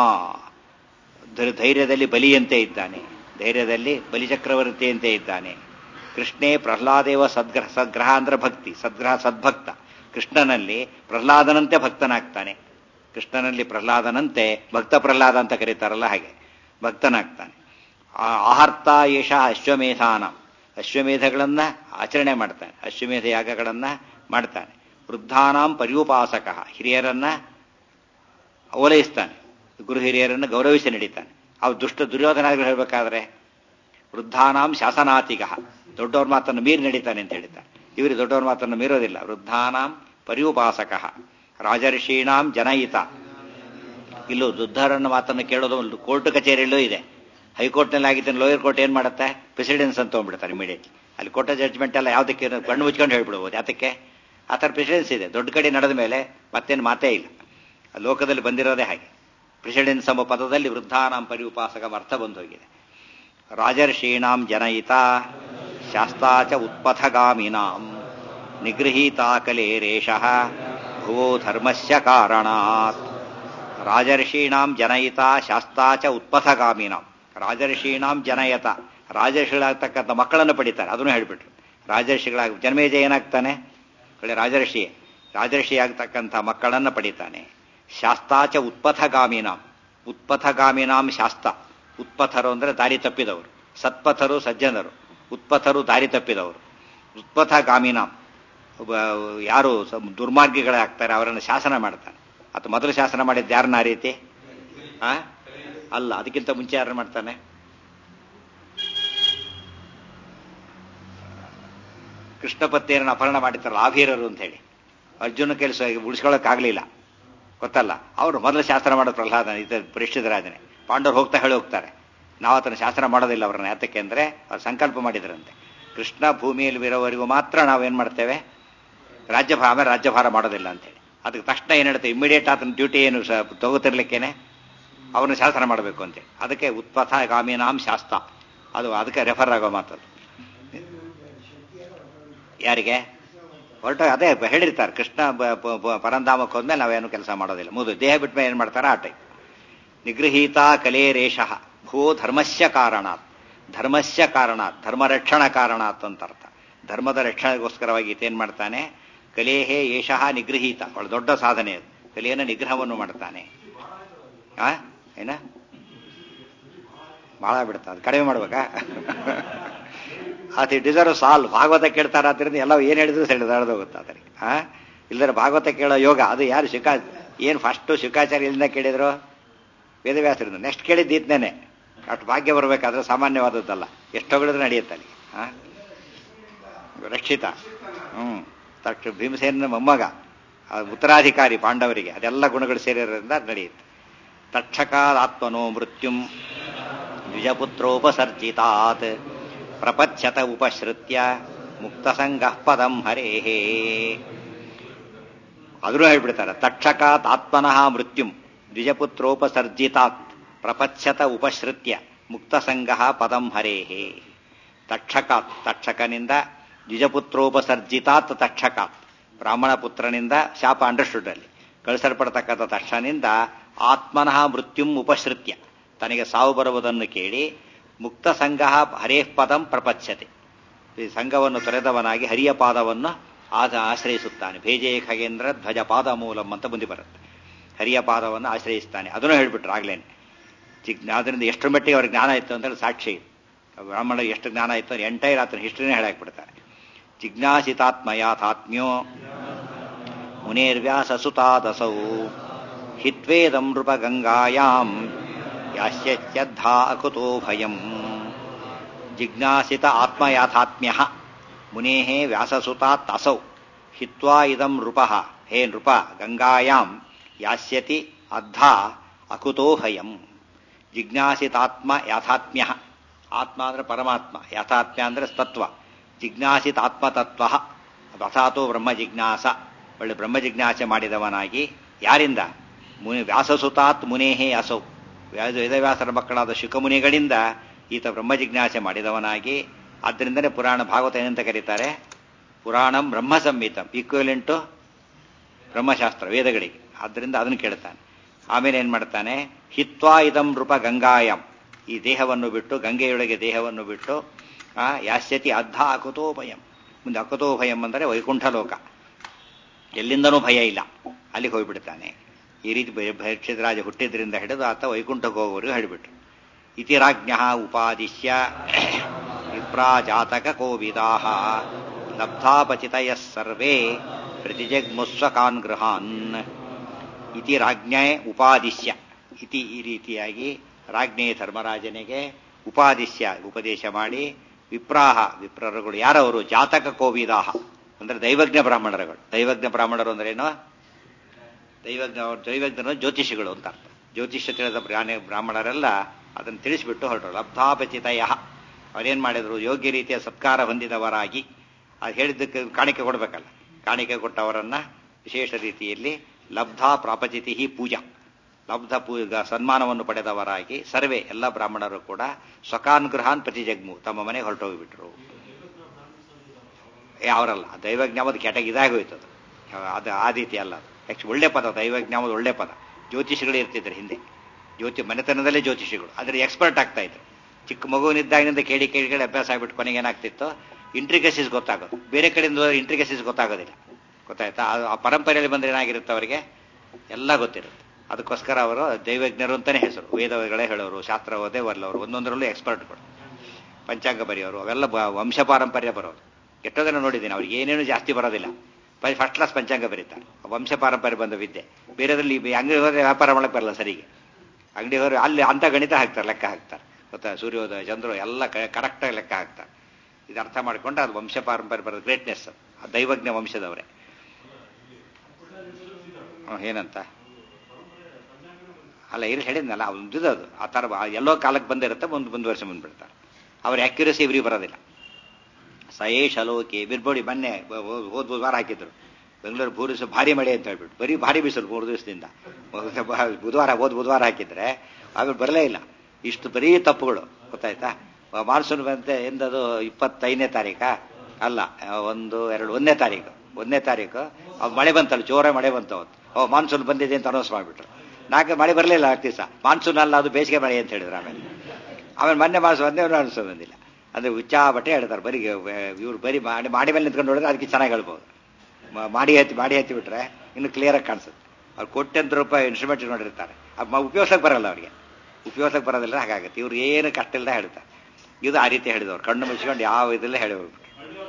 ಧೈರ್ಯದಲ್ಲಿ ಬಲಿಯಂತೆ ಇದ್ದಾನೆ, ಧೈರ್ಯದಲ್ಲಿ ಬಲಿಚಕ್ರವರ್ತಿಯಂತೆ ಇದ್ದಾನೆ. ಕೃಷ್ಣೇ ಪ್ರಹ್ಲಾದೇವ ಸದ್ಗ್ರಹ, ಸದ್ಗ್ರಹ ಅಂದ್ರೆ ಭಕ್ತಿ, ಸದ್ಗ್ರಹ ಸದ್ಭಕ್ತ. ಕೃಷ್ಣನಲ್ಲಿ ಪ್ರಹ್ಲಾದನಂತೆ ಭಕ್ತನಾಗ್ತಾನೆ. ಕೃಷ್ಣನಲ್ಲಿ ಪ್ರಹ್ಲಾದನಂತೆ ಭಕ್ತ ಪ್ರಹ್ಲಾದ ಅಂತ ಕರೀತಾರಲ್ಲ ಹಾಗೆ ಭಕ್ತನಾಗ್ತಾನೆ. ಆಹರ್ತ ಏಷ ಅಶ್ವಮೇಧಾನ, ಅಶ್ವಮೇಧಗಳನ್ನ ಆಚರಣೆ ಮಾಡ್ತಾನೆ, ಅಶ್ವಮೇಧ ಯಾಗಗಳನ್ನ ಮಾಡ್ತಾನೆ. ವೃದ್ಧಾನಾಂ ಪರ್ಯುಪಾಸಕ, ಹಿರಿಯರನ್ನ ಓಲೈಸ್ತಾನೆ, ಗುರು ಹಿರಿಯರನ್ನು ಗೌರವಿಸಿ ನಡೀತಾನೆ. ಅವು ದುಷ್ಟ ದುರ್ಯೋಧನಾದಿಗಳು ಹೇಳಬೇಕಾದ್ರೆ ವೃದ್ಧಾನಾಂ ಶಾಸನಾತಿಗ, ದೊಡ್ಡವ್ರ ಮಾತನ್ನು ಮೀರಿ ನಡೀತಾನೆ ಅಂತ ಹೇಳ್ತಾನೆ. ಇವರು ದೊಡ್ಡವ್ರ ಮಾತನ್ನು ಮೀರೋದಿಲ್ಲ. ವೃದ್ಧಾನಾಂ ಪರ್ಯುಪಾಸಕ ರಾಜರ್ಷೀಣಾಂ ಜನಯಿತ. ಇಲ್ಲೂ ದುರ್ಧರನ್ನ ಮಾತನ್ನು ಕೇಳೋದು ಕೋರ್ಟ್ ಕಚೇರಿಯಲ್ಲೂ ಇದೆ. ಹೈಕೋರ್ಟ್ನಲ್ಲಿ ಆಗಿದ್ದೇನೆ, ಲೋಯರ್ ಕೋರ್ಟ್ ಏನ್ ಮಾಡುತ್ತೆ, ಪ್ರೆಸಿಡೆನ್ಸ್ ಅಂತ ಹೋಗ್ಬಿಡ್ತಾರೆ ಇಮಿಡಿಯೇಟ್ಲಿ. ಅಲ್ಲಿ ಕೊಟ್ಟ ಜಡ್ಜ್ಮೆಂಟ್ ಎಲ್ಲ ಯಾವುದಕ್ಕೆ ಕಣ್ಣು ಮುಚ್ಕೊಂಡು ಹೇಳ್ಬಿಡ್ಬೋದು. ಯಾತಕ್ಕೆ ಆ ಥರ ಪ್ರೆಸಿಡೆನ್ಸ್ ಇದೆ. ದೊಡ್ಡ ಕಡೆ ನಡೆದ ಮೇಲೆ ಮತ್ತೇನು ಮಾತೇ ಇಲ್ಲ. ಲೋಕದಲ್ಲಿ ಬಂದಿರೋದೇ ಹಾಗೆ. ಪ್ರೆಸಿಡೆನ್ಸ್ ಎಂಬ ಪದದಲ್ಲಿ ವೃದ್ಧಾನಾಂ ಪರ್ಯುಪಾಸಕ ಅರ್ಥ ಬಂದು ಹೋಗಿದೆ. ರಾಜರ್ಷೀಣಾಂ ಜನಯಿತ ಶಾಸ್ತಾಚ ಉತ್ಪಥಗಾಮಿನಾಂ ನಿಗೃಹೀತ ಕಲೇರೇಷಃ ಭುವೋ ಧರ್ಮಸ್ಯ ಕಾರಣಾತ್. ರಾಜರ್ಷೀಣಾಂ ಜನಯಿತ ಶಾಸ್ತಾಚ ಉತ್ಪಥಗಾಮಿನಾಂ. ರಾಜರ್ಷೀಣಾಂ ಜನಯತ, ರಾಜರ್ಷಿಗಳಾಗ್ತಕ್ಕಂಥ ಮಕ್ಕಳನ್ನು ಪಡಿತಾರೆ. ಅದನ್ನು ಹೇಳ್ಬಿಟ್ರು. ರಾಜರ್ಷಿಗಳಾಗ ಜನ್ಮೇಜಯ ಏನಾಗ್ತಾನೆ, ಒಳ್ಳೆ ರಾಜರ್ಷಿ, ರಾಜರ್ಷಿ ಆಗ್ತಕ್ಕಂಥ ಮಕ್ಕಳನ್ನು ಪಡಿತಾನೆ. ಶಾಸ್ತಾಚ ಉತ್ಪಥಗಾಮಿನಾಂ, ಉತ್ಪಥಗಾಮಿನಾಂ ಶಾಸ್ತ. ಉತ್ಪಥರು ಅಂದ್ರೆ ದಾರಿ ತಪ್ಪಿದವರು, ಸತ್ಪಥರು ಸಜ್ಜನರು, ಉತ್ಪಥರು ದಾರಿ ತಪ್ಪಿದವರು. ಉತ್ಪಥಗಾಮಿನಾಂ ಯಾರು ದುರ್ಮಾರ್ಗಿಗಳಾಗ್ತಾರೆ ಅವರನ್ನು ಶಾಸನ ಮಾಡ್ತಾನೆ. ಅದು ಮೊದಲು ಶಾಸನ ಮಾಡಿದ್ದು ಯಾರನ್ನ ಆ ರೀತಿ ಆ ಅಲ್ಲ, ಅದಕ್ಕಿಂತ ಮುಂಚೆ ಯಾರನ್ನ ಮಾಡ್ತಾನೆ? ಕೃಷ್ಣ ಪತ್ನಿಯರನ್ನು ಅಪಹರಣ ಮಾಡಿರ್ತಾರಲ್ಲ ಆಭೀರರು ಅಂತ ಹೇಳಿ, ಅರ್ಜುನ ಕೆಲಸ ಉಳಿಸ್ಕೊಳ್ಳೋಕ್ಕಾಗಲಿಲ್ಲ ಗೊತ್ತಲ್ಲ. ಅವರು ಮೊದಲು ಶಾಸನ ಮಾಡೋದು ಪ್ರಹ್ಲಾದನ, ಇದು ಪರಿಷ್ಠಿತ ರಾಜನೇ. ಪಾಂಡವರು ಹೋಗ್ತಾ ಹೇಳಿ ಹೋಗ್ತಾರೆ, ನಾವು ಅದನ್ನು ಶಾಸನ ಮಾಡೋದಿಲ್ಲ ಅವರನ್ನ. ಯಾತಕ್ಕೆ ಅಂದ್ರೆ ಅವ್ರು ಸಂಕಲ್ಪ ಮಾಡಿದ್ರಂತೆ, ಕೃಷ್ಣ ಭೂಮಿಯಲ್ಲಿ ಇರೋವರೆಗೂ ಮಾತ್ರ ನಾವೇನ್ ಮಾಡ್ತೇವೆ, ರಾಜ್ಯಭಾರ, ಆಮೇಲೆ ರಾಜ್ಯಭಾರ ಮಾಡೋದಿಲ್ಲ ಅಂತೇಳಿ. ಅದಕ್ಕೆ ತಕ್ಷಣ ಏನ್ ಹೇಳ್ತೇವೆ, ಇಮಿಡಿಯೇಟ್ ಆತನ ಡ್ಯೂಟಿ ಏನು ತಗೋತಿರ್ಲಿಕ್ಕೇನೆ ಅವ್ರನ್ನ ಶಾಸನ ಮಾಡಬೇಕು ಅಂತೇಳಿ. ಅದಕ್ಕೆ ಉತ್ಪಥ ಗಾಮಿನಾಂ ಶಾಸ್ತ, ಅದು ಅದಕ್ಕೆ ರೆಫರ್ ಆಗೋ ಮಾತದು. ಯಾರಿಗೆ ಹೊರಟ ಅದೇ ಹೇಳಿರ್ತಾರೆ, ಕೃಷ್ಣ ಪರಂಧಾಮಕ್ಕೆ ಹೋದ್ಮೇಲೆ ನಾವೇನು ಕೆಲಸ ಮಾಡೋದಿಲ್ಲ, ಮುದು ದೇಹ ಬಿಟ್ಟ ಮೇಲೆ ಏನ್ ಮಾಡ್ತಾರ ಆ ಟೈಪ್. ನಿಗೃಹೀತ ಕಲೇರೇಷಃ ಭೂ ಧರ್ಮಸ್ಯ ಕಾರಣಾತ್, ಧರ್ಮಸ್ಯ ಕಾರಣಾತ್ ಧರ್ಮರಕ್ಷಣ ಕಾರಣಾತ್ ಅಂತ ಅರ್ಥ. ಧರ್ಮದ ರಕ್ಷಣೆಗೋಸ್ಕರವಾಗಿ ಏನ್ ಮಾಡ್ತಾನೆ, ಕಲೇಹೇ ಏಷಃ ನಿಗೃಹೀತ, ಅವಳ ದೊಡ್ಡ ಸಾಧನೆ ಅದು. ಕಲಿಯನ ನಿಗ್ರಹವನ್ನು ಮಾಡ್ತಾನೆ. ಆ ಏನ ಬಹಳ ಬಿಡ್ತಾ, ಅದು ಕಡಿಮೆ ಮಾಡ್ಬೇಕಾ? ಅದು ಡಿಸರ್ವ್ ಸಾಲ್. ಭಾಗವತ ಕೇಳ್ತಾರ ಅದರಿಂದ ಎಲ್ಲ ಏನ್ ಹೇಳಿದ್ರು ಹೇಳಿದ ಹೋಗುತ್ತೆ ಅದರಿಗೆ. ಆ ಇಲ್ಲದ್ರೆ ಭಾಗವತ ಕೇಳೋ ಯೋಗ ಅದು ಯಾರು ಶುಕಾ ಏನ್ ಫಸ್ಟ್ ಶುಕಾಚಾರ್ಯ ಎಲ್ಲಿಂದ ಕೇಳಿದ್ರು? ವೇದವ್ಯಾಸರಿಂದ. ನೆಕ್ಸ್ಟ್ ಕೇಳಿದ್ದು ಇದ್ನೇನೆ. ಅಷ್ಟು ಭಾಗ್ಯ ಬರಬೇಕಾದ್ರೆ ಸಾಮಾನ್ಯವಾದದ್ದಲ್ಲ, ಎಷ್ಟು ಹೊಗಳಿದ್ರೆ ನಡೆಯುತ್ತೆ ಅಲ್ಲಿ. ಆ ರಕ್ಷಿತ ಹ್ಮ್ ತಕ್ಷ ಭೀಮಸೇನ ಮೊಮ್ಮಗ, ಉತ್ತರಾಧಿಕಾರಿ ಪಾಂಡವರಿಗೆ, ಅದೆಲ್ಲ ಗುಣಗಳು ಸೇರಿರೋದ್ರಿಂದ ನಡೆಯುತ್ತೆ. ತಕ್ಷಕಾದಾತ್ಮನೋ ಮೃತ್ಯುಂ ದ್ವಿಜಪುತ್ರೋಪಸರ್ಜಿತಾತ್ ಪ್ರಪಚ್ಯತ ಉಪಶ್ರುತ್ಯ ಮುಕ್ತಸಂಗಃ ಪದಂ ಹರೇಹೇ. ಆದ್ರೂ ಹೇಳ್ಬಿಡ್ತಾರೆ, ತಕ್ಷಕಾತ್ ಆತ್ಮನಃ ಮೃತ್ಯುಂ ದ್ವಿಜಪುತ್ರೋಪಸರ್ಜಿತಾತ್ ಪ್ರಪಚ್ಯತ ಉಪಶ್ರುತ್ಯ ಮುಕ್ತಸಂಗಃ ಪದಂ ಹರೇಹೇ. ತಕ್ಷಕಾತ್, ತಕ್ಷಕನಿಂದ, ದ್ವಿಜಪುತ್ರೋಪಸರ್ಜಿತಾತ್ ತಕ್ಷಕಾತ್, ಬ್ರಾಹ್ಮಣ ಪುತ್ರನಿಂದ ಶಾಪ ಅಂಡರ್ಸ್ಟುಡ್ ಅಲ್ಲಿ ಕಳಿಸಲ್ಪಡ್ತಕ್ಕಂಥ ತಕ್ಷನಿಂದ ಆತ್ಮನಃ ಮೃತ್ಯುಂ ಉಪಶ್ರುತ್ಯ, ತನಗೆ ಸಾವು ಬರುವುದನ್ನು ಕೇಳಿ ಮುಕ್ತ ಸಂಘ ಹರೇಃ ಪದಂ ಪ್ರಪಚ್ಯತೆ. ಈ ಸಂಘವನ್ನು ತೊರೆದವನಾಗಿ ಹರಿಯ ಪಾದವನ್ನು ಆದ ಆಶ್ರಯಿಸುತ್ತಾನೆ. ಭೇಜೇ ಖಗೇಂದ್ರ ಧ್ವಜ ಪಾದ ಮೂಲಂ ಅಂತ ಮುಂದೆ ಬರುತ್ತೆ. ಹರಿಯ ಪಾದವನ್ನು ಆಶ್ರಯಿಸ್ತಾನೆ. ಅದನ್ನು ಹೇಳಿಬಿಟ್ರು ಆಗ್ಲೇನೆ. ಜಿಜ್ಞಾ ಅದರಿಂದ ಎಷ್ಟು ಮಟ್ಟಿಗೆ ಅವ್ರಿಗೆ ಜ್ಞಾನ ಇತ್ತು ಅಂತ ಹೇಳಿ ಸಾಕ್ಷಿ ಇದೆ. ಬ್ರಾಹ್ಮಣ ಎಷ್ಟು ಜ್ಞಾನ ಇತ್ತು ಅಂದ್ರೆ ಎಂಟೈರ್ ಆತನ ಹಿಸ್ಟ್ರಿನೇ ಹೇಳಾಕ್ಬಿಡ್ತಾರೆ. ಜಿಜ್ಞಾಸಿತಾತ್ಮ ಯಾಥಾತ್ಮ್ಯೋ ಮುನೇರ್ವ್ಯಾಸ ಸುತಾದಸೌ ಹಿತ್ವೇದಂ ನೃಪ ಗಂಗಾಯಾಂ ಯಾಸ್ಯತ್ಯದ್ಧಾ ಅಕುತೋ ಭಯಂ. ಜಿಜ್ಞಾಸಿತ ಆತ್ಮ ಯಾಥಾತ್ಮ್ಯ ಮುನೇಃ ವ್ಯಾಸಸುತಾತ್ ಅಸೌ ಹಿತ್ವಾ ಇದಂ ನೃಪಃ ಹೇ ನೃಪ ಗಂಗಾಯಾಂ ಯಾಸ್ಯತಿ ಅದ್ಧಾ ಅಕುತೋ ಭಯಂ. ಜಿಜ್ಞಾಸಿತಾತ್ಮ ಯಾಥಾತ್ಮ್ಯ, ಆತ್ಮ ಅಂದ್ರೆ ಪರಮಾತ್ಮ, ಯಾಥಾತ್ಮ್ಯ ಅಂದ್ರೆ ತತ್ವ. ಜಿಜ್ಞಾಸಿತ ಆತ್ಮತತ್ವ ಅಥಾತೋ ಬ್ರಹ್ಮ ಜಿಜ್ಞಾಸ, ಒಳ್ಳೆ ಬ್ರಹ್ಮ ಜಿಜ್ಞಾಸೆ ಮಾಡಿದವನಾಗಿ ಯಾರಿಂದ? ಮುನಿ ವ್ಯಾಸಸುತಾತ್ ಮುನೇಹೇ ಅಸೌ, ವೇದವ್ಯಾಸರ ಮಕ್ಕಳಾದ ಶುಕಮುನಿಗಳಿಂದ ಈತ ಬ್ರಹ್ಮ ಜಿಜ್ಞಾಸೆ ಮಾಡಿದವನಾಗಿ, ಆದ್ದರಿಂದನೇ ಪುರಾಣ ಭಾಗವತ ಏನಂತ ಕರೀತಾರೆ? ಪುರಾಣಂ ಬ್ರಹ್ಮ ಸಂಹಿತಂ, ಈಕ್ವಲೆಂಟು ಬ್ರಹ್ಮಶಾಸ್ತ್ರ ವೇದಗಳಿಗೆ. ಆದ್ದರಿಂದ ಅದನ್ನು ಕೇಳ್ತಾನೆ. ಆಮೇಲೆ ಏನ್ ಮಾಡ್ತಾನೆ? ಹಿತ್ವಾ ಇದಂ ನೃಪ ಗಂಗಾಯಂ, ಈ ದೇಹವನ್ನು ಬಿಟ್ಟು, ಗಂಗೆಯೊಳಗೆ ದೇಹವನ್ನು ಬಿಟ್ಟು, ಆ ಯಾಸ್ಯತಿ ಅದ್ಧ ಅಕುತೋ ಭಯಂ, ಮುಂದೆ ಅಕುತೋ ಭಯಂ ಅಂದರೆ ವೈಕುಂಠ ಲೋಕ, ಎಲ್ಲಿಂದನೂ ಭಯ ಇಲ್ಲ, ಅಲ್ಲಿಗೆ ಹೋಗ್ಬಿಡ್ತಾನೆ. ಈ ರೀತಿ ಪರೀಕ್ಷಿತರಾಜ ಹುಟ್ಟಿದ್ರಿಂದ ಹಿಡಿದು ಆತ ವೈಕುಂಠಕ್ಕೆ ಹೋಗೋವರೆಗೂ ಹೇಳಿಬಿಟ್ರು. ಇತಿ ರಾಜ್ಞ ಉಪಾದಿಶ್ಯ ವಿಪ್ರಾಜಾತಕ ಕೋವಿದಾಹ ಲಬ್ಧಾಪಚಿತಯ ಸರ್ವೇ ಪ್ರತಿಜಗ್ಮುಸ್ವಕಾನ್ ಗೃಹಾನ್. ಇತಿ ರಾಜ್ಞೆ ಉಪಾದಿಶ್ಯ, ಇತಿ ಈ ರೀತಿಯಾಗಿ ರಾಜ್ಞೆ ಧರ್ಮರಾಜನಿಗೆ ಉಪಾದಿಶ್ಯ ಉಪದೇಶ ಮಾಡಿ, ವಿಪ್ರಾಹ ವಿಪ್ರರುಗಳು ಯಾರವರು? ಜಾತಕ ಕೋವಿದಾಹ ಅಂದ್ರೆ ದೈವಜ್ಞ ಬ್ರಾಹ್ಮಣರುಗಳು. ದೈವಜ್ಞ ಬ್ರಾಹ್ಮಣರು ಅಂದ್ರೇನು? ದೈವಜ್ಞ ದೈವಜ್ಞರು ಜ್ಯೋತಿಷಿಗಳು ಅಂತ ಅರ್ಥ. ಜ್ಯೋತಿಷ್ಯ ತಿಳಿದ ಬ್ರಾಹ್ಮಣರೆಲ್ಲ ಅದನ್ನು ತಿಳಿಸಿಬಿಟ್ಟು ಹೊರಟರು. ಲಬ್ಧಾಪಚಿತಯ, ಅವರೇನ್ ಮಾಡಿದ್ರು? ಯೋಗ್ಯ ರೀತಿಯ ಸತ್ಕಾರ ಹೊಂದಿದವರಾಗಿ, ಅದು ಹೇಳಿದ್ದಕ್ಕೆ ಕಾಣಿಕೆ ಕೊಡಬೇಕಲ್ಲ, ಕಾಣಿಕೆ ಕೊಟ್ಟವರನ್ನ ವಿಶೇಷ ರೀತಿಯಲ್ಲಿ ಲಬ್ಧಾ ಪ್ರಾಪಚಿತಿ ಪೂಜಾ, ಲಬ್ಧ ಪೂಜಾ ಸನ್ಮಾನವನ್ನು ಪಡೆದವರಾಗಿ ಸರ್ವೇ ಎಲ್ಲ ಬ್ರಾಹ್ಮಣರು ಕೂಡ ಸ್ವಕಾನ್ ಗೃಹಾನ್ ಪ್ರತಿಜಗ್ಮು, ತಮ್ಮ ಮನೆಗೆ ಹೊರಟೋಗಿಬಿಟ್ರು. ಅವರಲ್ಲ, ದೈವಜ್ಞಾಮದ ಕೆಟಗೆ ಇದಾಗೋಯ್ತದು. ಅದು ಆ ರೀತಿ ಅಲ್ಲ. ಅದು ಆಕ್ಚುಲಿ ಒಳ್ಳೆ ಪದ, ದೈವಜ್ಞಾಮದ ಒಳ್ಳೆ ಪದ. ಜ್ಯೋತಿಷಿಗಳು ಇರ್ತಿದ್ರು ಹಿಂದೆ, ಜ್ಯೋತಿ ಮನೆತನದಲ್ಲೇ ಜ್ಯೋತಿಷಿಗಳು, ಅದ್ರ ಎಕ್ಸ್ಪರ್ಟ್ ಆಗ್ತಾ ಇದ್ರು. ಚಿಕ್ಕ ಮಗುವಿನಿದ್ದಾಗಿನಿಂದ ಕೇಳಿ ಕೇಳಿ ಕೇಳಿ ಅಭ್ಯಾಸ ಆಗ್ಬಿಟ್ಟು ಕೊನೆಗೆ ಏನಾಗ್ತಿತ್ತು? ಇಂಟ್ರಿಕಸಿಸ್ ಗೊತ್ತಾಗೋದು. ಬೇರೆ ಕಡೆಯಿಂದ ಇಂಟ್ರಿಕಸಿಸ್ ಗೊತ್ತಾಗೋದಿಲ್ಲ. ಗೊತ್ತಾಯ್ತಾ? ಆ ಪರಂಪರೆಯಲ್ಲಿ ಬಂದ್ರೆ ಏನಾಗಿರುತ್ತೆ ಅವರಿಗೆ ಎಲ್ಲ ಗೊತ್ತಿರುತ್ತೆ. ಅದಕ್ಕೋಸ್ಕರ ಅವರು ದೈವಜ್ಞರು ಅಂತಾನೆ ಹೆಸರು. ವೇದಗಳೇ ಹೇಳೋರು, ಶಾಸ್ತ್ರ ಓದೇ ಬರಲವರು, ಒಂದೊಂದರಲ್ಲೂ ಎಕ್ಸ್ಪರ್ಟ್ಗಳು. ಪಂಚಾಂಗ ಬರೆಯೋರು, ಅವೆಲ್ಲ ವಂಶ ಪಾರಂಪರ್ಯ ಬರೋರು. ಎಷ್ಟೋ ಜನ ನೋಡಿದ್ದೀನಿ, ಅವ್ರಿಗೆ ಏನೇನು ಜಾಸ್ತಿ ಬರೋದಿಲ್ಲ, ಫಸ್ಟ್ ಕ್ಲಾಸ್ ಪಂಚಾಂಗ ಬರೀತಾರೆ. ವಂಶ ಪಾರಂಪರ್ಯ ಬಂದ ವಿದ್ಯೆ. ಬೇರೆದ್ರಲ್ಲಿ ಅಂಗಡಿ ಹೋದ್ರೆ ವ್ಯಾಪಾರ ಮಾಡಕ್ಕೆ ಬರಲ್ಲ ಸರಿಗೆ. ಅಂಗಡಿ ಹೋದ್ರೆ ಅಲ್ಲಿ ಅಂತ ಗಣಿತ ಹಾಕ್ತಾರೆ, ಲೆಕ್ಕ ಹಾಕ್ತಾರೆ. ಗೊತ್ತಾ? ಸೂರ್ಯೋದಯ ಚಂದ್ರು ಎಲ್ಲ ಕರೆಕ್ಟಾಗಿ ಲೆಕ್ಕ ಹಾಕ್ತಾರೆ. ಇದು ಅರ್ಥ ಮಾಡಿಕೊಂಡು ಅದು ವಂಶ ಪಾರಂಪರ್ಯ ಬರೋದು ಗ್ರೇಟ್ನೆಸ್. ಅದು ದೈವಜ್ಞ ವಂಶದವರೇ. ಏನಂತ ಅಲ್ಲ, ಇಲ್ಲಿ ಹೇಳಿದ್ನಲ್ಲ, ಅದು ಆ ಥರ ಎಲ್ಲೋ ಕಾಲಕ್ಕೆ ಬಂದಿರುತ್ತೆ, ಮುಂದೆ ಮುಂದುವರ್ಷ ಬಂದ್ಬಿಡ್ತಾರೆ. ಅವ್ರ ಆಕ್ಯುರಸಿ ಇವ್ರಿಗೆ ಬರೋದಿಲ್ಲ. ಸಯೇಶ್ ಅಲೋಕೆ ಬಿರ್ಬೋಡಿ ಮೊನ್ನೆ ಹೋದ್ ಬುಧವಾರ ಹಾಕಿದ್ರು. ಬೆಂಗಳೂರು ಭೂರಿಸು ಭಾರಿ ಮಳೆ ಅಂತ ಹೇಳ್ಬಿಟ್ಟು, ಬರೀ ಭಾರಿ ಬಿಸಿಲು ಮೂರು ದಿವಸದಿಂದ. ಬುಧವಾರ ಹೋದ್ ಬುಧವಾರ ಹಾಕಿದ್ರೆ ಆಮೇಲೆ ಬರಲೇ ಇಲ್ಲ. ಇಷ್ಟು ಬರೀ ತಪ್ಪುಗಳು. ಗೊತ್ತಾಯ್ತಾ? ಮಾನ್ಸೂನ್ ಬಂತೆ ಎಂದದು ಇಪ್ಪತ್ತೈದನೇ ತಾರೀಕಾ ಅಲ್ಲ, ಒಂದು ಎರಡು ಒಂದನೇ ತಾರೀಕು ಒಂದನೇ ತಾರೀಕು ಅವ್ ಮಳೆ ಬಂತಲ್ಲ, ಜೋರ ಮಳೆ ಬಂತು ಅವತ್ತು. ಓ ಮಾನ್ಸೂನ್ ಬಂದಿದೆ ಅಂತ ಅನೌನ್ಸ್ ಮಾಡಿಬಿಟ್ರು. ನಾಲ್ಕು ಮಳೆ ಬರಲಿಲ್ಲ ನಾಲ್ಕು ದಿವಸ. ಮಾನ್ಸೂನ್ ಅಲ್ಲ, ಅದು ಬೇಸಿಗೆ ಮಳೆ ಅಂತ ಹೇಳಿದ್ರು. ಆಮೇಲೆ ಆಮೇಲೆ ಮೊನ್ನೆ ಮಾನ್ಸೂನ್ ಒಂದೇ ಮಾನ್ಸೂನ್ ಬಂದಿಲ್ಲ. ಅಂದ್ರೆ ಉಚ್ಚಾ ಬಟ್ಟೆ ಹೇಳ್ತಾರೆ. ಬರೀ ಇವ್ರು ಬರೀ ಮಾಡಿ ಮಾಡಿ ಮೇಲೆ ನಿಂತ್ಕೊಂಡು ನೋಡಿದ್ರೆ ಅದಕ್ಕೆ ಚೆನ್ನಾಗಿ ಹೇಳ್ಬೋದು. ಮಾಡಿ ಹತ್ತಿ ಮಾಡಿ ಹತ್ತಿ ಬಿಟ್ರೆ ಇನ್ನು ಕ್ಲಿಯರಾಗಿ ಕಾಣಿಸುತ್ತೆ. ಅವ್ರು ಕೋಟ್ಯಂತರ ರೂಪಾಯಿ ಇನ್ಸ್ಟ್ರೂಮೆಂಟ್ ನೋಡಿರ್ತಾರೆ, ಉಪಯೋಗಕ್ಕೆ ಬರಲ್ಲ ಅವರಿಗೆ. ಉಪಯೋಗಕ್ಕೆ ಬರೋದಿಲ್ಲ, ಹಾಗಾಗುತ್ತೆ. ಇವ್ರು ಏನು ಕಷ್ಟ ಇಲ್ಲದೆ ಹೇಳ್ತಾರೆ. ಇದು ಆ ರೀತಿ ಹೇಳಿದವ್ರು, ಕಣ್ಣು ಮುಚ್ಕೊಂಡು ಯಾವ ಇದಲ್ಲೇ ಹೇಳಿ ಹೋಗ್ಬಿಟ್ರು.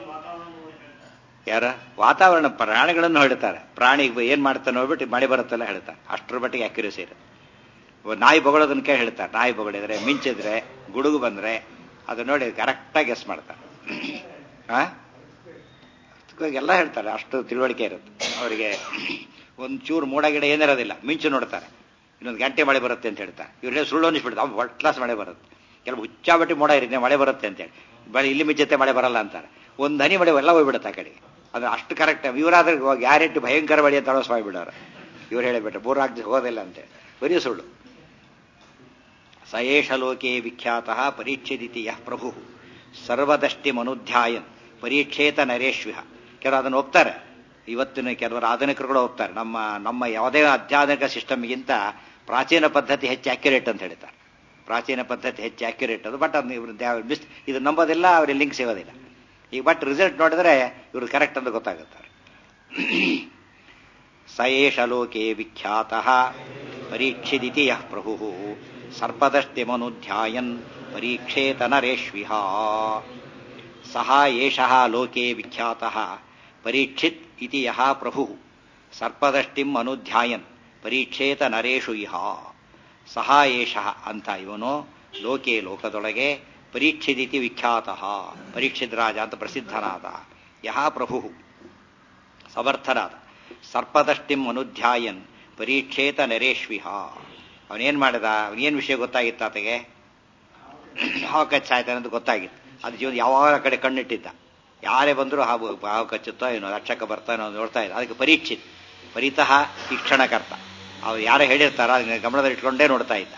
ಯಾರ ವಾತಾವರಣ ಪ್ರಾಣಿಗಳನ್ನು ಹೇಳ್ತಾರೆ. ಪ್ರಾಣಿ ಏನ್ ಮಾಡ್ತಾನೆ ನೋಡ್ಬಿಟ್ಟು ಮಳೆ ಬರುತ್ತಲ್ಲ ಹೇಳ್ತಾರೆ. ಅಷ್ಟರ ಮಟ್ಟಿಗೆ ಅಕ್ಯುರಸಿ ಇರುತ್ತೆ. ನಾಯಿ ಬೊಗಳೋದನ್ನ ಕೇಳಿ ಹೇಳ್ತಾರೆ. ನಾಯಿ ಬೊಗಳಿದ್ರೆ, ಮಿಂಚಿದ್ರೆ, ಗುಡುಗು ಬಂದ್ರೆ ಅದು ನೋಡಿ ಕರೆಕ್ಟಾಗಿ ಗೆಸ್ ಮಾಡ್ತಾರೆ. ಆ ಎಲ್ಲ ಹೇಳ್ತಾರೆ. ಅಷ್ಟು ತಿಳುವಳಿಕೆ ಇರುತ್ತೆ ಅವರಿಗೆ. ಒಂದು ಚೂರು ಮೋಡ ಗಿಡ ಏನಿರೋದಿಲ್ಲ, ಮಿಂಚು ನೋಡ್ತಾರೆ, ಇನ್ನೊಂದು ಗಂಟೆ ಮಳೆ ಬರುತ್ತೆ ಅಂತ ಹೇಳ್ತಾರೆ. ಇವ್ರೇ ಸುಳ್ಳು ಅನ್ನಿಸ್ಬಿಡ್ತಾರೆ, ಅವ್ರು ಒಟ್ ಕ್ಲಾಸ್ ಮಳೆ ಬರುತ್ತೆ. ಕೆಲವು ಹುಚ್ಚಾಬಟ್ಟಿ ಮೋಡ ಇರುತ್ತೆ, ಮಳೆ ಬರುತ್ತೆ ಅಂತೇಳಿ. ಬಳಿ ಇಲ್ಲಿ ಮಿಂಚತೆ ಮಳೆ ಬರಲ್ಲ ಅಂತಾರೆ. ಒಂದು ಹನಿ ಮಳೆ ಎಲ್ಲ ಹೋಗ್ಬಿಡುತ್ತೆ ಆ ಕಡೆಗೆ. ಅದು ಅಷ್ಟು ಕರೆಕ್ಟ್. ಇವರಾದ್ರೆ ಗ್ಯಾರಂಟಿ ಭಯಂಕರ ಮಳೆ ಅಂತ ಅಳವಡಿಸ್ ಮಾಡಿಬಿಡೋರು. ಇವ್ರು ಹೇಳಿಬಿಟ್ರೆ ಮೂರು ನಾಲ್ಕು ದಿವಸ ಹೋಗೋದಿಲ್ಲ ಅಂತೇಳಿ. ಬರೀ ಸುಳ್ಳು. ಸಯೇಷ ಲೋಕೆ ವಿಖ್ಯಾತ ಪರೀಕ್ಷಿದಿತಿ ಯಃ ಪ್ರಭು ಸರ್ವದಷ್ಟಿ ಮನುಧ್ಯಾಯನ್ ಪರೀಕ್ಷೇತ ನರೇಶ್ವಿಹ. ಕೆಲವರು ಅದನ್ನು ಒಪ್ತಾರೆ. ಇವತ್ತಿನ ಕೆಲವರು ಆಧುನಿಕರುಗಳು ಒಪ್ತಾರೆ. ನಮ್ಮ ನಮ್ಮ ಯಾವುದೇ ಅತ್ಯಾಧುನಿಕ ಸಿಸ್ಟಮ್ಗಿಂತ ಪ್ರಾಚೀನ ಪದ್ಧತಿ ಹೆಚ್ಚು ಅಕ್ಯುರೇಟ್ ಅಂತ ಹೇಳ್ತಾರೆ. ಪ್ರಾಚೀನ ಪದ್ಧತಿ ಹೆಚ್ಚು ಅಕ್ಯುರೇಟ್ ಅದು. ಬಟ್ ಅದು ಇವ್ರು ಮಿಸ್ ಇದು ನಂಬೋದಿಲ್ಲ, ಅವ್ರಿಗೆ ಲಿಂಕ್ ಸಿಗೋದಿಲ್ಲ. ಈಗ ಬಟ್ ರಿಸಲ್ಟ್ ನೋಡಿದ್ರೆ ಇವ್ರು ಕರೆಕ್ಟ್ ಅಂತ ಗೊತ್ತಾಗುತ್ತಾರೆ. ಸ ಏಷ ಲೋಕೆ ವಿಖ್ಯಾತಃ ಪರೀಕ್ಷಿದಿತಿ ಯಃ ಪ್ರಭುಃ ಸರ್ಪದಷ್ಟಿಮನುಧ್ಯಾಯನ್ ಪರೀಕ್ಷೇತ ನರೇಷ್ವಿಹ. ಸಹ ಏಷಃ ಲೋಕೆ ವಿಖ್ಯಾತಃ ಪರೀಕ್ಷಿತ್ ಇತಿ ಯಃ ಪ್ರಭುಃ ಸರ್ಪದಷ್ಟಿಂ ಅನುಧ್ಯಾಯನ್ ಪರೀಕ್ಷೇತ ನರೇಷು ಇಹ. ಸಹ ಏಷಃ ಅಂತ ಇವನು ಲೋಕೆ ಲೋಕದೊಳಗೆ ಪರೀಕ್ಷಿದಿತಿ ವಿಖ್ಯಾತಃ ಪರೀಕ್ಷಿತ್ ರಾಜ ಅಂತ ಪ್ರಸಿದ್ಧನಾದ ಯಹ ಪ್ರಭು ಸಮರ್ಥನಾದ ಸರ್ಪದಷ್ಟಿಂ ಅನುಧ್ಯಾಯನ್ ಪರೀಕ್ಷೇತ ನರೇಶ್ವಿಹ. ಅವನೇನ್ ಮಾಡಿದ, ಅವನೇನ್ ವಿಷಯ ಗೊತ್ತಾಗಿತ್ತು ಆತಗೆ, ಹಾವು ಕಚ್ಚಾಯ್ತಾನೆ ಅಂತ ಗೊತ್ತಾಗಿತ್ತು. ಅದು ಜೀವನ ಯಾವಾಗ ಕಡೆ ಕಣ್ಣಿಟ್ಟಿದ್ದ, ಯಾರೇ ಬಂದರೂ ಹಾವು ಹಾವು ಕಚ್ಚುತ್ತೋ ಏನೋ ರಕ್ಷಕ ಬರ್ತಾನೋ ನೋಡ್ತಾ ಇದ್ದ. ಅದಕ್ಕೆ ಪರೀಕ್ಷಿತ್ ಪರಿತಃ ಶಿಕ್ಷಣಕರ್ತ, ಅವ್ರು ಯಾರು ಹೇಳಿರ್ತಾರ ಅದನ್ನ ಗಮನದಲ್ಲಿ ಇಟ್ಕೊಂಡೇ ನೋಡ್ತಾ ಇದ್ದ.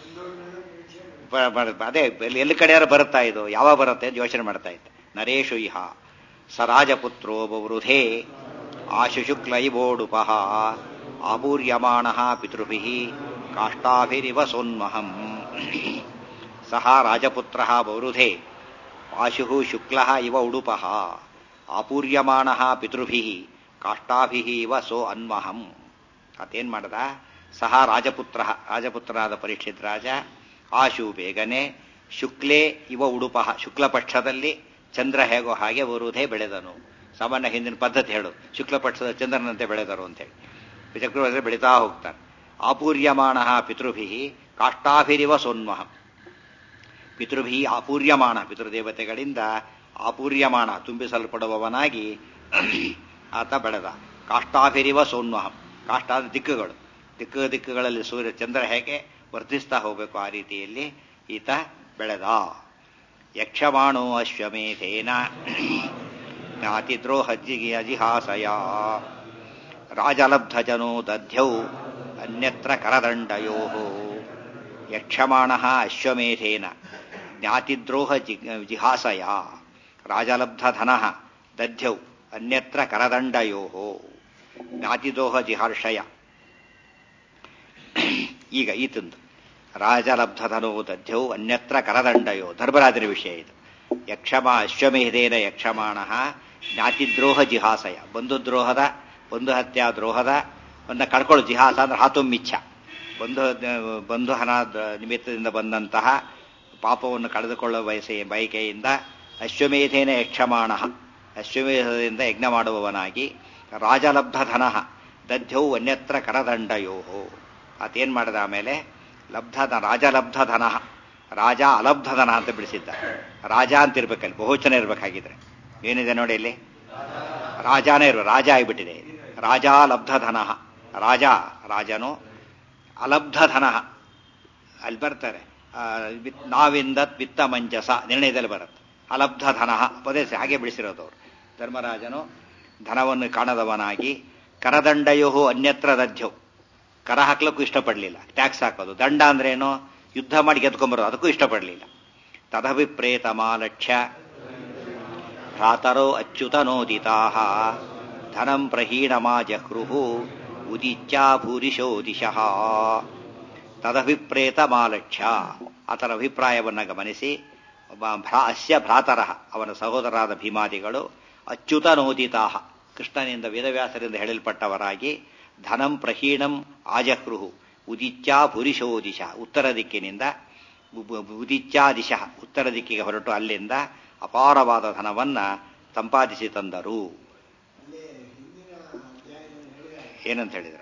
ಅದೇ ಎಲ್ಲಿ ಕಡೆ ಯಾರು ಬರುತ್ತಾ ಇದು ಯಾವಾಗ ಬರುತ್ತೆ ಅಂತ ಯೋಚನೆ ಮಾಡ್ತಾ ಇದ್ದ. ನರೇಶು ಇಹ ಸ ರಾಜಪುತ್ರೋ ಬವೃಧೇ ಆಶು ಶುಕ್ಲ ಇವೋಡುಪಃ ಆಪೂರ್ಯಮಾಣ ಪಿತೃಭಿ ಕಾಷ್ಟಾಭಿರಿವ ಸೋನ್ಮಹಂ. ಸಹ ರಾಜಪುತ್ರ ಬವೃಧೇ ಆಶು ಶುಕ್ಲ ಇವ ಉಡುಪಃ ಆಪೂರ್ಯಮಾಣ ಪಿತೃಭಿ ಕಾಷ್ಟಾಭಿ ಇವ ಸೋ ಅನ್ಮಹಂ. ಅದೇನ್ ಮಾಡದ, ಸಹ ರಾಜಪುತ್ರ ರಾಜಪುತ್ರನಾದ ಪರೀಕ್ಷಿತ್ ರಾಜ ಆಶು ಬೇಗನೆ ಶುಕ್ಲೇ ಇವ ಉಡುಪಃ ಶುಕ್ಲ ಪಕ್ಷದಲ್ಲಿ ಚಂದ್ರ ಹೇಗೋ ಹಾಗೆ ವರುಧೇ ಬೆಳೆದನು. ಸಾಮಾನ್ಯ ಹಿಂದಿನ ಪದ್ಧತಿ ಹೇಳು, ಶುಕ್ಲ ಪಕ್ಷದ ಚಂದ್ರನಂತೆ ಬೆಳೆದರು ಅಂತೇಳಿ ಚಕ್ರವರ್ತಿ ಬೆಳೀತಾ ಹೋಗ್ತಾರೆ. ಆಪೂರ್ಯಮಾಣ ಪಿತೃಭಿ ಕಾಷ್ಟಾಭಿರಿವ ಸೋನ್ಮಹಂ. ಪಿತೃಭಿ ಆಪೂರ್ಯಮಾಣ ಪಿತೃದೇವತೆಗಳಿಂದ ಆಪೂರ್ಯಮಾಣ ತುಂಬಿಸಲ್ಪಡುವವನಾಗಿ ಆತ ಬೆಳೆದ. ಕಾಷ್ಟಾಭಿರಿವ ಸೋನ್ಮಹಂ, ಕಾಷ್ಟ ದಿಕ್ಕುಗಳು, ದಿಕ್ಕು ದಿಕ್ಕುಗಳಲ್ಲಿ ಸೂರ್ಯ ಚಂದ್ರ ಹೇಗೆ ವರ್ಧಿಸ್ತಾ ಹೋಗಬೇಕು ಆ ರೀತಿಯಲ್ಲಿ ಈತ ಬೆಳೆದ. ಯಕ್ಷಮಾಣೋ ಅಶ್ವಮೇಧೇನ ಜ್ಞಾತಿದ್ರೋಹ ಅಜಿಹಾಸಯ ರಾಜಲಬ್ಧಜನೋ ದಧ್ಯೌ ಅನ್ಯತ್ರ ಕರದಂಡಯೋ. ಯಕ್ಷಮಾಣ ಅಶ್ವಮೇಧೇನ ಜ್ಞಾತಿದ್ರೋಹ ಜಿಹಾಸಯ ರಾಜಲಬ್ಧಧನ ದಧ್ಯೌ ಅನ್ಯತ್ರ ಕರದಂಡಯೋ. ಜ್ಞಾತಿದ್ರೋಹ ಜಿಹಾರ್ಷಯ ಈಗ ಈತಂದು ರಾಜಲಬ್ಧಧನೋ ದಧ್ಯೌ ಅನ್ಯತ್ರ ಕರದಂಡಯೋ ಧರ್ಮರಾಜನ ವಿಷಯ ಇದು. ಯಕ್ಷಮ ಅಶ್ವಮೇಧೇನ ಯಕ್ಷಮಾಣ ಜ್ಞಾತಿದ್ರೋಹ ಜಿಹಾಸಯ ಬಂಧುದ್ರೋಹದ ಬಂಧು ಹತ್ಯಾ ದ್ರೋಹದ ಒಂದ ಕಳ್ಕೊಳ್ಳು. ಜಿಹಾಸ ಅಂದ್ರೆ ಹಾತುಮ್ಮಿಚ್ಛ, ಬಂಧು ಬಂಧುಹನ ನಿಮಿತ್ತದಿಂದ ಬಂದಂತಹ ಪಾಪವನ್ನು ಕಳೆದುಕೊಳ್ಳುವ ಬಯಸೆ ಬಯಕೆಯಿಂದ ಅಶ್ವಮೇಧೇನ ಯಕ್ಷಮಾಣ ಅಶ್ವಮೇಧದಿಂದ ಯಜ್ಞ ಮಾಡುವವನಾಗಿ ರಾಜಲಬ್ಧಧನ ದಧ್ಯೌ ಅನ್ಯತ್ರ ಕರದಂಡಯೋ. ಆತೇನ್ ಮಾಡಿದ ಆಮೇಲೆ ಲಬ್ಧ ರಾಜಲಬ್ಧಧನ ರಾಜ ಅಲಬ್ಧಧನ ಅಂತ ಬಿಡಿಸಿದ್ದ. ರಾಜ ಅಂತ ಇರ್ಬೇಕಲ್ಲಿ, ಬಹುವಚನ ಇರ್ಬೇಕಾಗಿದ್ರೆ ಏನಿದೆ ನೋಡಿ ಇಲ್ಲಿ ರಾಜಾನೇ ಇರುವ ರಾಜ ಆಗಿಬಿಟ್ಟಿದೆ. ರಾಜ ಲಬ್ಧಧನ ರಾಜ ರಾಜನು ಅಲಬ್ಧಧನ ಅಲ್ಲಿ ಬರ್ತಾರೆ ನಾವಿಂದ ವಿತ್ತ ಮಂಜಸ ನಿರ್ಣಯದಲ್ಲಿ ಬರುತ್ತೆ. ಅಲಬ್ಧಧನ ಪದೇಶ ಹಾಗೆ ಬಿಡಿಸಿರೋದು ಅವರು. ಧರ್ಮರಾಜನು ಧನವನ್ನು ಕಾಣದವನಾಗಿ ಕರದಂಡಯೋ ಅನ್ಯತ್ರ ದಧ್ಯೌ ಕರ ಹಾಕ್ಲಿಕ್ಕೂ ಇಷ್ಟಪಡಲಿಲ್ಲ. ಟ್ಯಾಕ್ಸ್ ಹಾಕೋದು, ದಂಡ ಅಂದ್ರೇನು ಯುದ್ಧ ಮಾಡಿ ಗೆದ್ಕೊಂಬರೋದು, ಅದಕ್ಕೂ ಇಷ್ಟಪಡಲಿಲ್ಲ. ತದಭಿಪ್ರೇತಮಾಲಕ್ಷ್ಯ ಭ್ರಾತರೋ ಅಚ್ಯುತನೋದಿತಾ ಧನಂ ಪ್ರಹೀಣಮಾ ಜಹೃಹು ಉದಿಚ್ಯಾ ಭೂರಿಶೋ ದಿಶಃ. ತದಭಿಪ್ರೇತಮಾಲಕ್ಷ್ಯ ಆತನ ಅಭಿಪ್ರಾಯವನ್ನು ಗಮನಿಸಿ ಅಸ್ಯ ಭ್ರಾತರ ಅವನ ಸಹೋದರರಾದ ಭೀಮಾದಿಗಳು ಅಚ್ಯುತನೋದಿತಾ ಕೃಷ್ಣನಿಂದ ವೇದವ್ಯಾಸರಿಂದ ಹೇಳಲ್ಪಟ್ಟವರಾಗಿ ಧನಂ ಪ್ರಹೀಣಂ ಆಜಹೃಹು ಉದಿಚ್ಯಾ ಭೂರಿಶೋ ದಿಶ ಉತ್ತರ ದಿಕ್ಕಿನಿಂದ ಉದಿಚ್ಯಾ ದಿಶ ಉತ್ತರ ದಿಕ್ಕಿಗೆ ಹೊರಟು ಅಲ್ಲಿಂದ ಅಪಾರವಾದ ಧನವನ್ನ ಸಂಪಾದಿಸಿ ತಂದರು. ಏನಂತ ಹೇಳಿದ್ರ?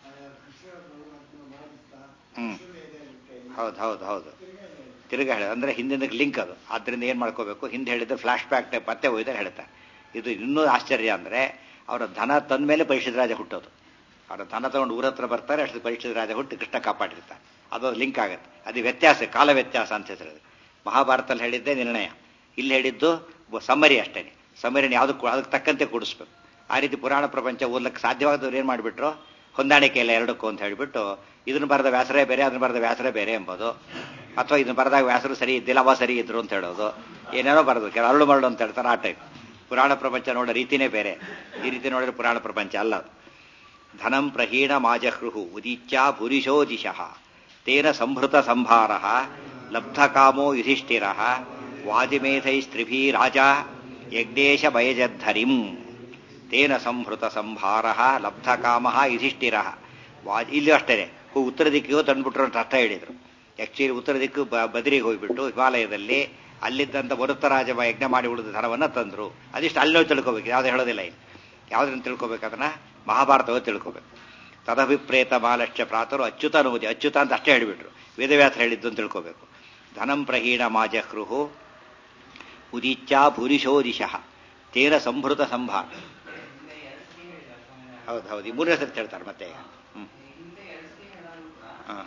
ಹ್ಮ್ ಹೌದು ಹೌದು ಹೌದು ತಿರುಗ ಹೇಳ ಅಂದ್ರೆ ಹಿಂದಿನ ಲಿಂಕ್ ಅದು. ಆದ್ರಿಂದ ಏನ್ ಮಾಡ್ಕೋಬೇಕು, ಹಿಂದೆ ಹೇಳಿದ್ರೆ ಫ್ಲಾಶ್ ಬ್ಯಾಕ್ ಟೈಪ್ ಮತ್ತೆ ಹೋಯ್ತಾರೆ ಹೇಳ್ತಾರೆ. ಇದು ಇನ್ನೂ ಆಶ್ಚರ್ಯ ಅಂದ್ರೆ ಅವರ ಧನ ತಂದ ಮೇಲೆ ಪರೀಕ್ಷಿತ ರಾಜ ಹುಟ್ಟೋದು. ಅವರ ಧನ ತಗೊಂಡು ಊರ ಹತ್ರ ಬರ್ತಾರೆ, ಅಷ್ಟು ಪರೀಕ್ಷಿತ ರಾಜ ಹುಟ್ಟು ಕೃಷ್ಣ ಕಾಪಾಡಿರ್ತಾರೆ. ಅದು ಲಿಂಕ್ ಆಗುತ್ತೆ. ಅದು ವ್ಯತ್ಯಾಸ, ಕಾಲ ವ್ಯತ್ಯಾಸ ಅಂತ ಹೆಸರು. ಮಹಾಭಾರತದಲ್ಲಿ ಹೇಳಿದ್ದೆ ನಿರ್ಣಯ, ಇಲ್ಲಿ ಹೇಳಿದ್ದು ಸಮ್ಮರಿ ಅಷ್ಟೇನೆ. ಸಮ್ಮರಿನ ಯಾವುದಕ್ಕೂ ಅದಕ್ಕೆ ತಕ್ಕಂತೆ ಕೂಡಿಸ್ಬೇಕು. ಆ ರೀತಿ ಪುರಾಣ ಪ್ರಪಂಚ ಓದ್ಲಿಕ್ಕೆ ಸಾಧ್ಯವಾದವ್ರು ಏನ್ ಮಾಡಿಬಿಟ್ರು, ಹೊಂದಾಣಿಕೆ ಇಲ್ಲ ಎರಡಕ್ಕೂ ಅಂತ ಹೇಳಿಬಿಟ್ಟು ಇದನ್ನು ಬರೆದ ವ್ಯಾಸರೇ ಬೇರೆ ಅದನ್ನ ಬರೆದ ವ್ಯಾಸರೇ ಬೇರೆ ಎಂಬುದು, ಅಥವಾ ಇದನ್ನ ಬರೆದಾಗ ವ್ಯಾಸರು ಸರಿ ಇದ್ದಿಲ್ಲ ಅವ ಸರಿ ಇದ್ರು ಅಂತ ಹೇಳೋದು, ಏನೇನೋ ಬರೆದು ಕೆಲ ಅರಳು ಮರಳು ಅಂತ ಹೇಳ್ತಾರೆ. ಆ ಟೈಪ್ ಪುರಾಣ ಪ್ರಪಂಚ ನೋಡೋ ರೀತಿನೇ ಬೇರೆ. ಈ ರೀತಿ ನೋಡಿದ್ರೆ ಪುರಾಣ ಪ್ರಪಂಚ ಅಲ್ಲ. ಧನಂ ಪ್ರಹೀಣ ಮಾಜಹೃಹು ಉದಿಚ್ಯಾ ಭೂರಿಶೋ ದಿಶಃ ತೇನ ಸಂಭೃತ ಸಂಭಾರ ಲಬ್ಧಕಾಮೋ ಯುಧಿಷ್ಠಿರ ವಾಜಿಮೇಧೈಸ್ತ್ರಿಭೀ ರಾಜ ಯಜ್ಞೇಶ ಭಯಜದ್ಧರಿಂ ತೇನ ಸಂಹೃತ ಸಂಭಾರ ಲಬ್ಧಕಾಮ ಯುಧಿಷ್ಠಿರ ವಾಜ್ ಇಲ್ಲಿ ಅಷ್ಟೇ ಉತ್ತರ ದಿಕ್ಕಿಗೂ ತಂದ್ಬಿಟ್ರು ಅಂತ ಅರ್ಥ ಹೇಳಿದರು. ಆಕ್ಚುಲಿ ಉತ್ತರ ದಿಕ್ಕು ಬದರಿಗೆ ಹೋಗ್ಬಿಟ್ಟು ಹಿಮಾಲಯದಲ್ಲಿ ಅಲ್ಲಿದ್ದಂಥ ವರುತ್ತರಾಜ ಯಜ್ಞ ಮಾಡಿ ಉಳಿದ ಧನವನ್ನು ತಂದರು. ಅದಿಷ್ಟು ಅಲ್ಲೋ ತಿಳ್ಕೋಬೇಕು, ಯಾವ್ದು ಹೇಳೋದಿಲ್ಲ ಇಲ್ಲಿ. ಯಾವ್ದನ್ನು ತಿಳ್ಕೋಬೇಕು ಅದನ್ನ ಮಹಾಭಾರತವೇ ತಿಳ್ಕೋಬೇಕು. ತದಭಿಪ್ರೇತ ಮಹಾಲಕ್ಷ್ಯ ಪ್ರಾತರು ಅಚ್ಯುತ ಅನುಮತಿ, ಅಚ್ಯುತ ಅಂತ ಅಷ್ಟೇ ಹೇಳಿಬಿಟ್ರು. ವೇದವ್ಯಾಸ ಹೇಳಿದ್ದು ಅಂತ ತಿಳ್ಕೋಬೇಕು. ಧನಂ ಪ್ರಹೀಣ ಮಾಜಹೃಹು ಉದಿಚ್ಛಾ ಭೂರಿಶೋ ದಿಶಃ ತೇನ ಸಂಭೃತ ಸಂಭಾರ. ಹೌದು ಹೌದು, ಈ ಮೂರನೇ ಸತಿ ಹೇಳ್ತಾರೆ ಮತ್ತೆ. ಹ್ಮ್ ಹಾಂ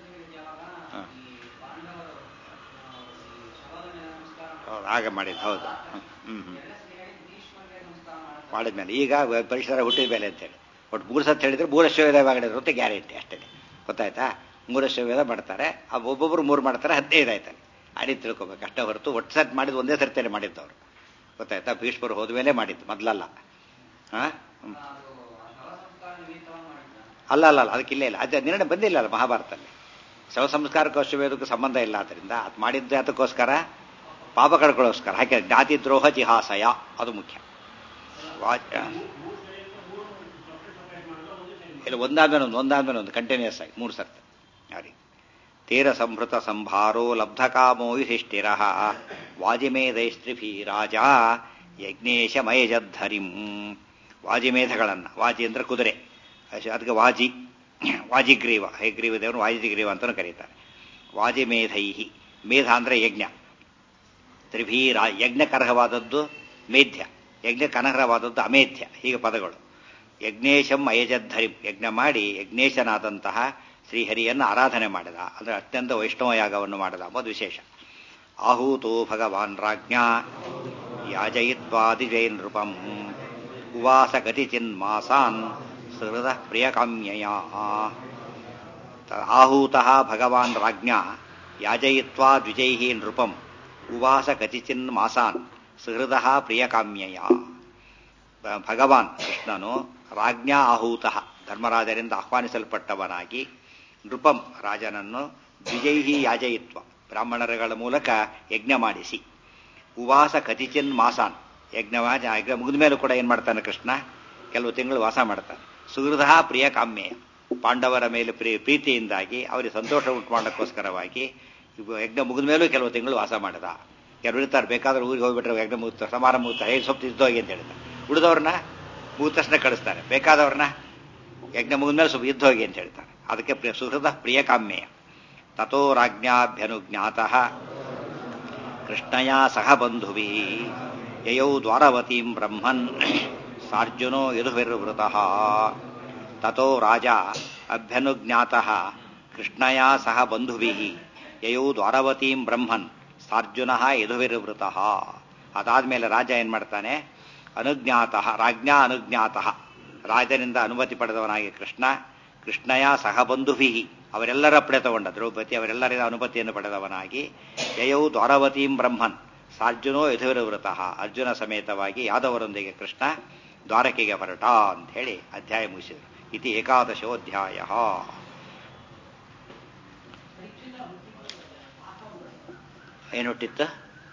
ಹೌದು ಆಗ ಮಾಡಿದ್ದು. ಹೌದು ಹ್ಮ್ ಹ್ಮ್ ಮಾಡಿದ್ಮೇಲೆ ಈಗ ಪರಿಸರ ಹುಟ್ಟಿದ ಮೇಲೆ ಅಂತೇಳಿ ಒಟ್ಟು ಮೂರು ಸತಿ ಹೇಳಿದ್ರೆ ಮೂರಶ್ವವೇದ ಮಾಡಿದ್ರು ಅಂತ ಗ್ಯಾರಂಟಿ ಅಷ್ಟೇ. ಗೊತ್ತಾಯ್ತಾ? ಮೂರಶ್ವವೇದ ಮಾಡ್ತಾರೆ, ಒಬ್ಬೊಬ್ರು ಮೂರು ಮಾಡ್ತಾರೆ, ಹದಿನೈದು ಆಯ್ತಾರೆ. ಆ ರೀತಿ ತಿಳ್ಕೊಬೇಕು ಅಷ್ಟೇ ಹೊರತು ಒಟ್ಟು ಸತಿ ಮಾಡಿದ್ದು ಒಂದೇ ಸರ್ತಿಯೇ ಮಾಡಿದ್ದವ್ರು. ಗೊತ್ತಾಯ್ತಾ? ಭೀಷ್ಮರು ಹೋದ್ಮೇಲೆ ಮಾಡಿದ್ದು, ಮೊದಲಲ್ಲ. ಹಾಂ ಅಲ್ಲ ಅಲ್ಲ ಅಲ್ಲ ಅದಕ್ಕಿಲ್ಲೇ ಇಲ್ಲ, ಅದು ನಿರ್ಣಯ ಬಂದಿಲ್ಲ ಅಲ್ಲ ಮಹಾಭಾರತದಲ್ಲಿ. ಶವ ಸಂಸ್ಕಾರಕ್ಕೆ ಅಶ್ವವೇದಕ್ಕೂ ಸಂಬಂಧ ಇಲ್ಲ. ಆದ್ದರಿಂದ ಅದು ಮಾಡಿದ್ದು ಅದಕ್ಕೋಸ್ಕರ ಪಾಪ ಕಳ್ಕೊಳ್ಳೋಸ್ಕರ. ಹಾಗೆ ಜ್ಞಾತಿ ದ್ರೋಹ ಜಿಹಾಸಯ ಅದು ಮುಖ್ಯ. ವಾಚ ಇಲ್ಲ, ಒಂದಾದ್ಮೇಲೆ ಒಂದು ಒಂದಾದ್ಮೇಲೆ ಒಂದು ಕಂಟಿನ್ಯೂಸ್ ಆಗಿ ಮೂರು ಸರ್ತಿ ಆ ರೀತಿ. ತೀರ ಸಂಭೃತ ಸಂಭಾರೋ ಲಬ್ಧಕಾಮೋ ಯುಧಿಷ್ಠಿರ ವಾಜಿಮೇಧೈಸ್ತ್ರಿಭೀ ರಾಜ ಯಜ್ಞೇಶ ಮಯಜದ್ಧರಿಂ. ವಾಜಿಮೇಧಗಳನ್ನು, ವಾಜಿ ಅಂದ್ರೆ ಕುದುರೆ, ಅದಕ್ಕೆ ವಾಜಿ ವಾಜಿಗ್ರೀವ, ಹೈಗ್ರೀವ ದೇವರು ವಾಜಿಗ್ರೀವ ಅಂತಲೂ ಕರೀತಾರೆ. ವಾಜಿಮೇಧೈ, ಮೇಧ ಅಂದರೆ ಯಜ್ಞ. ತ್ರಿಭೀರ ಯಜ್ಞಕರ್ಹವಾದದ್ದು ಮೇಧ್ಯ, ಯಜ್ಞಕನರ್ಹವಾದದ್ದು ಅಮೇಧ್ಯ, ಹೀಗೆ ಪದಗಳು. ಯಜ್ಞೇಶಂ ಅಯಜದ್ಧರಿಂ, ಯಜ್ಞ ಮಾಡಿ ಯಜ್ಞೇಶನಾದಂತಹ ಶ್ರೀಹರಿಯನ್ನು ಆರಾಧನೆ ಮಾಡಿದ, ಅಂದರೆ ಅತ್ಯಂತ ವೈಷ್ಣವ ಯಾಗವನ್ನು ಮಾಡಿದ ಎಂಬುದು ವಿಶೇಷ. ಆಹೂತೋ ಭಗವಾನ್ ರಾಜ್ಞಾ ಯಾಜಯಿತ್ವಾದಿಜೈ ನೃಪಂ ಉವಾಸ ಗತಿಚಿನ್ಮಾಸಾನ್ ಸಹೃದ ಪ್ರಿಯಕಾಮ್ಯಯ. ಆಹೂತಃ ಭಗವಾನ್ ರಾಜ್ಞಾ ಯಾಜಯಿತ್ವಾ ದ್ವಿಜೈ ನೃಪಂ ಉವಾಸ ಕತಿಚಿನ್ ಮಾಸಾನ್ ಸುಹೃದ ಪ್ರಿಯಕಾಮ್ಯಯ. ಭಗವಾನ್ ಕೃಷ್ಣನು ರಾಜ್ಞಾ ಆಹೂತಃ, ಧರ್ಮರಾಜರಿಂದ ಆಹ್ವಾನಿಸಲ್ಪಟ್ಟವನಾಗಿ, ನೃಪಂ ರಾಜನನ್ನು ದ್ವಿಜೈಹಿ ಯಾಜಯಿತ್ವ, ಬ್ರಾಹ್ಮಣರುಗಳ ಮೂಲಕ ಯಜ್ಞ ಮಾಡಿಸಿ, ಉವಾಸ ಕತಿಚಿನ್ ಮಾಸಾನ್, ಯಜ್ಞ ಯಜ್ಞ ಮುಗಿದ ಮೇಲೂ ಕೂಡ ಏನು ಮಾಡ್ತಾನೆ ಕೃಷ್ಣ? ಕೆಲವು ತಿಂಗಳು ವಾಸ ಮಾಡ್ತಾನೆ. ಸುಹೃದ ಪ್ರಿಯ ಕಾಮ್ಯಯ, ಪಾಂಡವರ ಮೇಲೆ ಪ್ರೀ ಪ್ರೀತಿಯಿಂದಾಗಿ ಅವರಿಗೆ ಸಂತೋಷ ಉಂಟು ಮಾಡೋಕ್ಕೋಸ್ಕರವಾಗಿ ಯಜ್ಞ ಮುಗಿದ ಮೇಲೂ ಕೆಲವು ತಿಂಗಳು ವಾಸ ಮಾಡಿದ. ಕೆಲವರು ಇರ್ತಾರೆ, ಬೇಕಾದ್ರೆ ಊರಿಗೆ ಹೋಗ್ಬಿಟ್ರೆ ಯಜ್ಞ ಮುಗಿತ ಸಮಾರಂಭ ಮುಗಿತಾರೆ, ಹೇಗೆ ಸ್ವಲ್ಪ ಇದ್ದೋಗಿ ಅಂತ ಹೇಳ್ತಾರೆ. ಉಳಿದವ್ರನ್ನ ಮುಗಿದ ತಕ್ಷಣ ಕಳಿಸ್ತಾರೆ, ಬೇಕಾದವ್ರನ್ನ ಯಜ್ಞ ಮುಗಿದ ಮೇಲೆ ಸ್ವಲ್ಪ ಇದ್ದೋಗಿ ಅಂತ ಹೇಳ್ತಾರೆ. ಅದಕ್ಕೆ ಪ್ರಿಯ ಸುಹೃದ ಪ್ರಿಯ ಕಾಮ್ಯಯ. ತಥೋ ರಾಜ್ಞಾಭ್ಯನುಜ್ಞಾತಃ ಕೃಷ್ಣಯ ಸಹ ಬಂಧುಭಿ ಯಯೌ ದ್ವಾರವತೀಂ ಬ್ರಹ್ಮನ್ ಸಾರ್ಜುನೋ ಯದುರ್ವೃತಃ. ತಥೋ ರಾಜ ಅಭ್ಯನುಜ್ಞಾತಃ ಕೃಷ್ಣಯ ಸಹ ಬಂಧುಭಿ ಯಯೌ ದ್ವಾರವತೀಂ ಬ್ರಹ್ಮನ್ ಸಾರ್ಜುನ ಯದುರ್ವೃತಃ. ಅದಾದ್ಮೇಲೆ ರಾಜ ಏನ್ ಮಾಡ್ತಾನೆ? ಅನುಜ್ಞಾತಃ, ರಾಜ್ಞಾ ಅನುಜ್ಞಾತಃ, ರಾಜನಿಂದ ಅನುಮತಿ ಪಡೆದವನಾಗಿ ಕೃಷ್ಣ, ಕೃಷ್ಣಯ ಸಹ ಬಂಧುಭಿ, ಅವರೆಲ್ಲರ ಪಡೆ ತಗೊಂಡ ದ್ರೌಪದಿ ಅವರೆಲ್ಲರಿಂದ ಅನುಮತಿಯನ್ನು ಪಡೆದವನಾಗಿ, ಯಯೌ ದ್ವಾರವತೀಂ ಬ್ರಹ್ಮನ್ ಸಾರ್ಜುನೋ ಯದುರ್ವೃತಃ, ಅರ್ಜುನ ಸಮೇತವಾಗಿ ಯಾದವರೊಂದಿಗೆ ಕೃಷ್ಣ ದ್ವಾರಕೆಗೆ ಹೊರಟ ಅಂತ ಹೇಳಿ ಅಧ್ಯಾಯ ಮುಗಿಸಿದರು. ಇತಿ ಏಕಾದಶೋಧ್ಯಾಯ. ಏನು ಹುಟ್ಟಿತ್ತು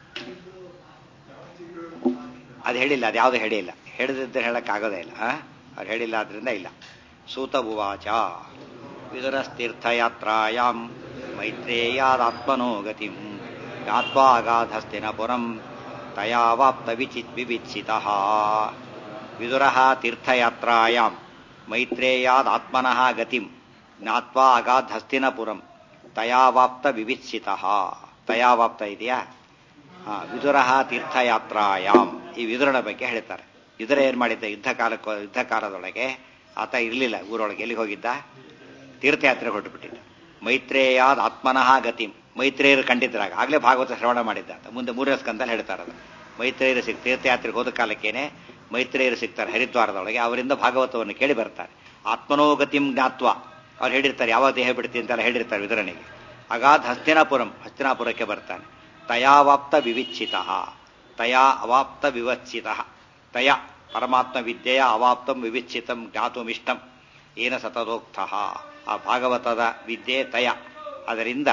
ಅದು ಹೇಳಿಲ್ಲ, ಅದು ಯಾವುದು ಹೇಳಿಲ್ಲ. ಹೇಳಿದ್ರೆ ಹೇಳಕ್ಕಾಗೋದೇ ಇಲ್ಲ. ಅವ್ರು ಹೇಳಿಲ್ಲ, ಆದ್ರಿಂದ ಇಲ್ಲ. ಸೂತ ಉವಾಚ ವಿದುರಸ್ತೀರ್ಥಯಾತ್ರಾಯಾಂ ಮೈತ್ರೇಯಾದಾತ್ಮನೋ ಗತಿಂ ಜ್ಞಾತ್ವಾ ಅಗಾಧಸ್ತಿನಪುರಂ ತಯಾವಾಪ್ತ ವಿಚಿತ್ ವಿವಿತ್ಸಿತಃ. ವಿದುರಃ ತೀರ್ಥಯಾತ್ರಾಯಾಂ ಮೈತ್ರೇಯಾದಾತ್ಮನಃ ಗತಿಂ ಜ್ಞಾತ್ವಾ ಅಗಾಧಸ್ತಿನಪುರಂ ತಯಾವಾಪ್ತ ವಿವಿತ್ಸಿತಃ. ತಯಾವಾಪ್ತ ಇದೆಯಾ? ವಿದುರಃ ತೀರ್ಥಯಾತ್ರಾಯಾಂ, ಈ ವಿದುರನ ಬಗ್ಗೆ ಹೇಳ್ತಾರೆ. ವಿದುರ ಏನ್ ಮಾಡಿದ್ದ? ಯುದ್ಧ ಕಾಲಕ್ಕೆ ಯುದ್ಧ ಕಾಲದೊಳಗೆ ಆತ ಇರಲಿಲ್ಲ ಊರೊಳಗೆ. ಎಲ್ಲಿಗೆ ಹೋಗಿದ್ದ? ತೀರ್ಥಯಾತ್ರೆಗೆ ಹೊರಟುಬಿಟ್ಟಿದ್ದ. ಮೈತ್ರೇಯಾದ ಆತ್ಮನಃ ಗತಿಂ, ಮೈತ್ರೇಯರು ಕಂಡಿದ್ರಾಗ ಆಗ್ಲೇ ಭಾಗವತ ಶ್ರವಣ ಮಾಡಿದ್ದ ಅಂತ ಮುಂದೆ ಮೂರನೇ ಸ್ಕಂದಲ್ಲಿ ಹೇಳ್ತಾರದು. ಮೈತ್ರೇಯರು ಸಿಕ್ ತೀರ್ಥಯಾತ್ರೆಗೆ ಹೋದ ಕಾಲಕ್ಕೇನೆ ಮೈತ್ರೇಯರು ಸಿಗ್ತಾರೆ ಹರಿದ್ವಾರದೊಳಗೆ, ಅವರಿಂದ ಭಾಗವತವನ್ನು ಕೇಳಿ ಬರ್ತಾರೆ. ಆತ್ಮನೋಗತಿಂ ಜ್ಞಾತ್ವ, ಅವ್ರು ಹೇಳಿರ್ತಾರೆ ಯಾವ ದೇಹ ಬಿಡ್ತಿ ಅಂತೆಲ್ಲ ಹೇಳಿರ್ತಾರೆ ವಿದುರನಿಗೆ. ಅಗಾಧ ಹಸ್ತಿನಾಪುರಂ, ಹಸ್ತಿನಾಪುರಕ್ಕೆ ಬರ್ತಾನೆ. ತಯಾವಾಪ್ತ ವಿವಿಚ್ಛಿತ, ತಯಾ ಅವಾಪ್ತ ವಿವಚ್ಛಿತ. ತಯ ಪರಮಾತ್ಮ ವಿದ್ಯೆಯ ಅವಾಪ್ತಂ ವಿವಿಚ್ಛಿತಂ ಜ್ಞಾತುಮಿಷ್ಟಂ ಏನ ಸತದೋಕ್ತ. ಆ ಭಾಗವತದ ವಿದ್ಯೆ ತಯ, ಅದರಿಂದ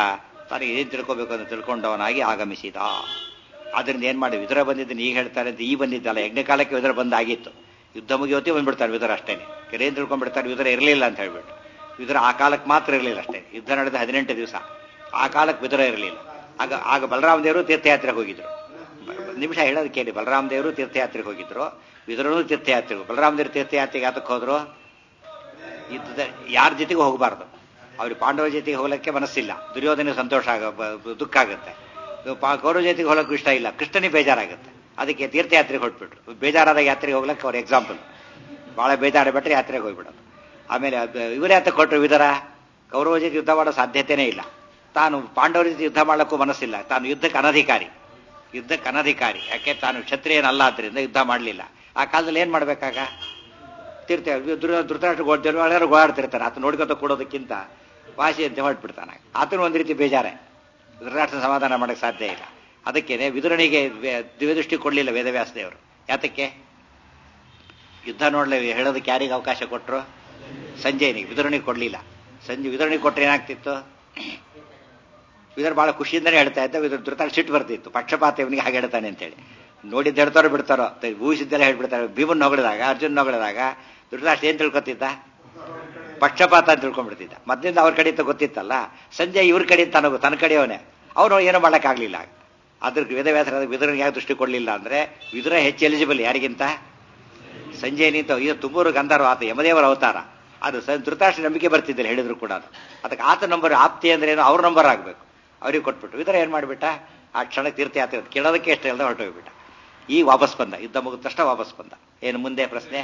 ತಾನು ಏನ್ ತಿಳ್ಕೋಬೇಕು ಅಂತ ತಿಳ್ಕೊಂಡವನಾಗಿ ಆಗಮಿಸಿದ. ಆದ್ರಿಂದ ಏನ್ ಮಾಡಿ ವಿದುರ ಬಂದಿದ್ದನ್ನು ಈಗ ಹೇಳ್ತಾರೆ ಅಂತ ಈ ಬಂದಿದ್ದಲ್ಲ, ಯಜ್ಞಕಾಲಕ್ಕೆ ವಿದುರ ಬಂದಾಗಿತ್ತು. ಯುದ್ಧ ಮುಗಿಯೋತಿ ಬಂದ್ಬಿಡ್ತಾರೆ ವಿದುರ ಅಷ್ಟೇನೆ. ಏನ್ ತಿಳ್ಕೊಂಡ್ಬಿಡ್ತಾರೆ ವಿದುರ ಇರಲಿಲ್ಲ ಅಂತ ಹೇಳ್ಬಿಟ್ಟು. ವಿದುರ ಆ ಕಾಲಕ್ಕೆ ಮಾತ್ರ ಇರಲಿಲ್ಲ ಅಷ್ಟೇ. ಯುದ್ಧ ನಡೆದ ಹದಿನೆಂಟು ದಿವಸ, ಆ ಕಾಲಕ್ಕೆ ವಿದುರ ಇರಲಿಲ್ಲ. ಆಗ ಆಗ ಬಲರಾಮ ದೇವರು ತೀರ್ಥಯಾತ್ರೆಗೆ ಹೋಗಿದ್ರು. ನಿಮಿಷ ಹೇಳೋದು ಕೇಳಿ. ಬಲರಾಮ ದೇವರು ತೀರ್ಥಯಾತ್ರೆಗೆ ಹೋಗಿದ್ರು, ವಿದುರನೂ ತೀರ್ಥಯಾತ್ರೆಗೆ. ಬಲರಾಮ ದೇವರು ತೀರ್ಥಯಾತ್ರೆಗೆ ಯಾತಕ್ಕೆ ಹೋದ್ರು? ಯುದ್ಧದ ಯಾರ ಜೊತೆಗೆ ಹೋಗಬಾರ್ದು. ಅವ್ರಿಗೆ ಪಾಂಡವರ ಜೊತೆಗೆ ಹೋಗಲಿಕ್ಕೆ ಮನಸ್ಸಿಲ್ಲ, ದುರ್ಯೋಧನ ಸಂತೋಷ ಆಗ ದುಃಖ ಆಗುತ್ತೆ. ಕೌರವ ಜೊತೆಗೆ ಹೋಗಲಿಕ್ಕೂ ಇಷ್ಟ ಇಲ್ಲ, ಕೃಷ್ಣನಿಗೆ ಬೇಜಾರಾಗುತ್ತೆ. ಅದಕ್ಕೆ ತೀರ್ಥಯಾತ್ರೆಗೆ ಹೊಟ್ಬಿಟ್ರು. ಬೇಜಾರಾದ ಯಾತ್ರೆಗೆ ಹೋಗ್ಲಿಕ್ಕೆ ಅವ್ರ ಎಕ್ಸಾಂಪಲ್. ಬಹಳ ಬೇಜಾರಬಿಟ್ರೆ ಯಾತ್ರೆಗೆ ಹೋಗ್ಬಿಡೋದು. ಆಮೇಲೆ ಇವರೇ ಅಂತ ಕೊಟ್ಟರು ವಿದುರ ಕೌರವ ಜೊತೆ ಯುದ್ಧ ಮಾಡೋ ಸಾಧ್ಯತೆನೇ ಇಲ್ಲ. ತಾನು ಪಾಂಡವರ ಜೊತೆ ಯುದ್ಧ ಮಾಡಲಿಕ್ಕೂ ಮನಸ್ಸಿಲ್ಲ. ತಾನು ಯುದ್ಧಕ್ಕೆ ಅನಧಿಕಾರಿ, ಯುದ್ಧಕ್ಕೆ ಅನಧಿಕಾರಿ. ಯಾಕೆ? ತಾನು ಕ್ಷತ್ರಿಯನಲ್ಲ, ಆದ್ರಿಂದ ಯುದ್ಧ ಮಾಡಲಿಲ್ಲ. ಆ ಕಾಲದಲ್ಲಿ ಏನ್ ಮಾಡ್ಬೇಕಾಗ? ತೀರ್ಥ ಧೃತರಾಷ್ಟ್ರ ಎಲ್ಲರೂ ಗೋಳಾಡ್ತಿರ್ತಾರೆ. ಆತ ನೋಡ್ಕೊತ ಕೊಡೋದಕ್ಕಿಂತ ವಾಸಿ ಅಂತ ಹೊರಟ್ಬಿಡ್ತಾನೆ. ಆತನು ಒಂದ್ ರೀತಿ ಬೇಜಾರೆ. ಧೃತರಾಷ್ಟ್ರ ಸಮಾಧಾನ ಮಾಡಕ್ಕೆ ಸಾಧ್ಯ ಇಲ್ಲ. ಅದಕ್ಕೇನೆ ವಿದುರನಿಗೆ ದಿವ್ಯದೃಷ್ಟಿ ಕೊಡ್ಲಿಲ್ಲ ವೇದವ್ಯಾಸ ದೇವರು. ಯಾತಕ್ಕೆ? ಯುದ್ಧ ನೋಡ್ಲಿ ಹೇಳೋದಕ್ಕೆ ಯಾರಿಗೆ ಅವಕಾಶ ಕೊಟ್ಟರು? ಸಂಜಯನಿಗೆ. ವಿದುರನಿಗೆ ಕೊಡ್ಲಿಲ್ಲ. ಸಂಜೆ ವಿದುರನಿಗೆ ಕೊಟ್ಟರೆ ಏನಾಗ್ತಿತ್ತು? ವಿದುರ ಬಹಳ ಖುಷಿಯಿಂದನೇ ಹೇಳ್ತಾ ಇದ್ದ. ವಿದುರ ಧೃತರಾಷ್ಟ್ರ ಸಿಟ್ಟು ಬರ್ತಿತ್ತು, ಪಕ್ಷಪಾತ ಇವನಿಗೆ ಹಾಗೆ ಹೇಳ್ತಾನೆ ಅಂತೇಳಿ. ನೋಡಿದ್ದು ಹೇಳ್ತಾರೋ ಬಿಡ್ತಾರೋ, ಊಹಿಸಿದ್ದೆಲ್ಲ ಹೇಳ್ಬಿಡ್ತಾರೆ. ಭೀಮನ್ ಹೊಗಳಿದಾಗ, ಅರ್ಜುನ್ ಹೊಗಳಿದಾಗ ಧೃತರಾಷ್ಟ್ರ ಏನ್ ತಿಳ್ಕೊತಿದ್ದ? ಪಕ್ಷಪಾತ ಅಂತ ತಿಳ್ಕೊಂಡ್ಬಿಡ್ತಿದ್ದ. ಮೊದಲಿಂದ ಅವ್ರ ಕಡೆ ಅಂತ ಗೊತ್ತಿತ್ತಲ್ಲ. ಸಂಜಯ್ ಇವ್ರ ಕಡೆ ತನಗ ತನ್ನ ಕಡೆಯವನೇ. ಅವ್ರು ಏನೋ ಮಾಡಕ್ಕಾಗ್ಲಿಲ್ಲ. ಅದ್ರ ವೇದವ್ಯಾಸರ ವಿದುರನಿಗೆ ಯಾಕೆ ದೃಷ್ಟಿ ಕೊಡ್ಲಿಲ್ಲ ಅಂದ್ರೆ, ವಿದುರ ಹೆಚ್ಚು ಎಲಿಜಿಬಲ್ ಯಾರಿಗಿಂತ? ಸಂಜಯನಿಂತ. ಇದು ತುಂಬೂರು ಗಂಧರ್ವ, ಆತ ಯಮದೇವರ ಅವತಾರ. ಅದು ಧೃತರಾಷ್ಟ್ರ ನಂಬಿಕೆ ಬರ್ತಿದ್ದಿಲ್ಲ ಹೇಳಿದ್ರು ಕೂಡ. ಅದಕ್ಕೆ ಆತ ನಂಬರ್ ಆಪ್ತಿ ಅಂದ್ರೆ ಏನು, ಅವ್ರ ನಂಬರ್ ಆಗ್ಬೇಕು. ಅವ್ರಿಗೆ ಕೊಟ್ಬಿಟ್ಟು ವಿದುರ ಏನ್ ಮಾಡ್ಬಿಟ್ಟ? ಆ ಕ್ಷಣ ತೀರ್ಥಯಾತ್ರೆ ಕೇಳೋದಕ್ಕೆ ಎಷ್ಟು ಹೇಳ್ದ ಹೊರಟೋಗ್ಬಿಟ್ಟ. ಈ ವಾಪಸ್ ಬಂದ, ಯುದ್ಧ ಮುಗಿದ ತಕ್ಷಣ ವಾಪಸ್ ಬಂದ. ಏನು ಮುಂದೆ ಪ್ರಶ್ನೆ?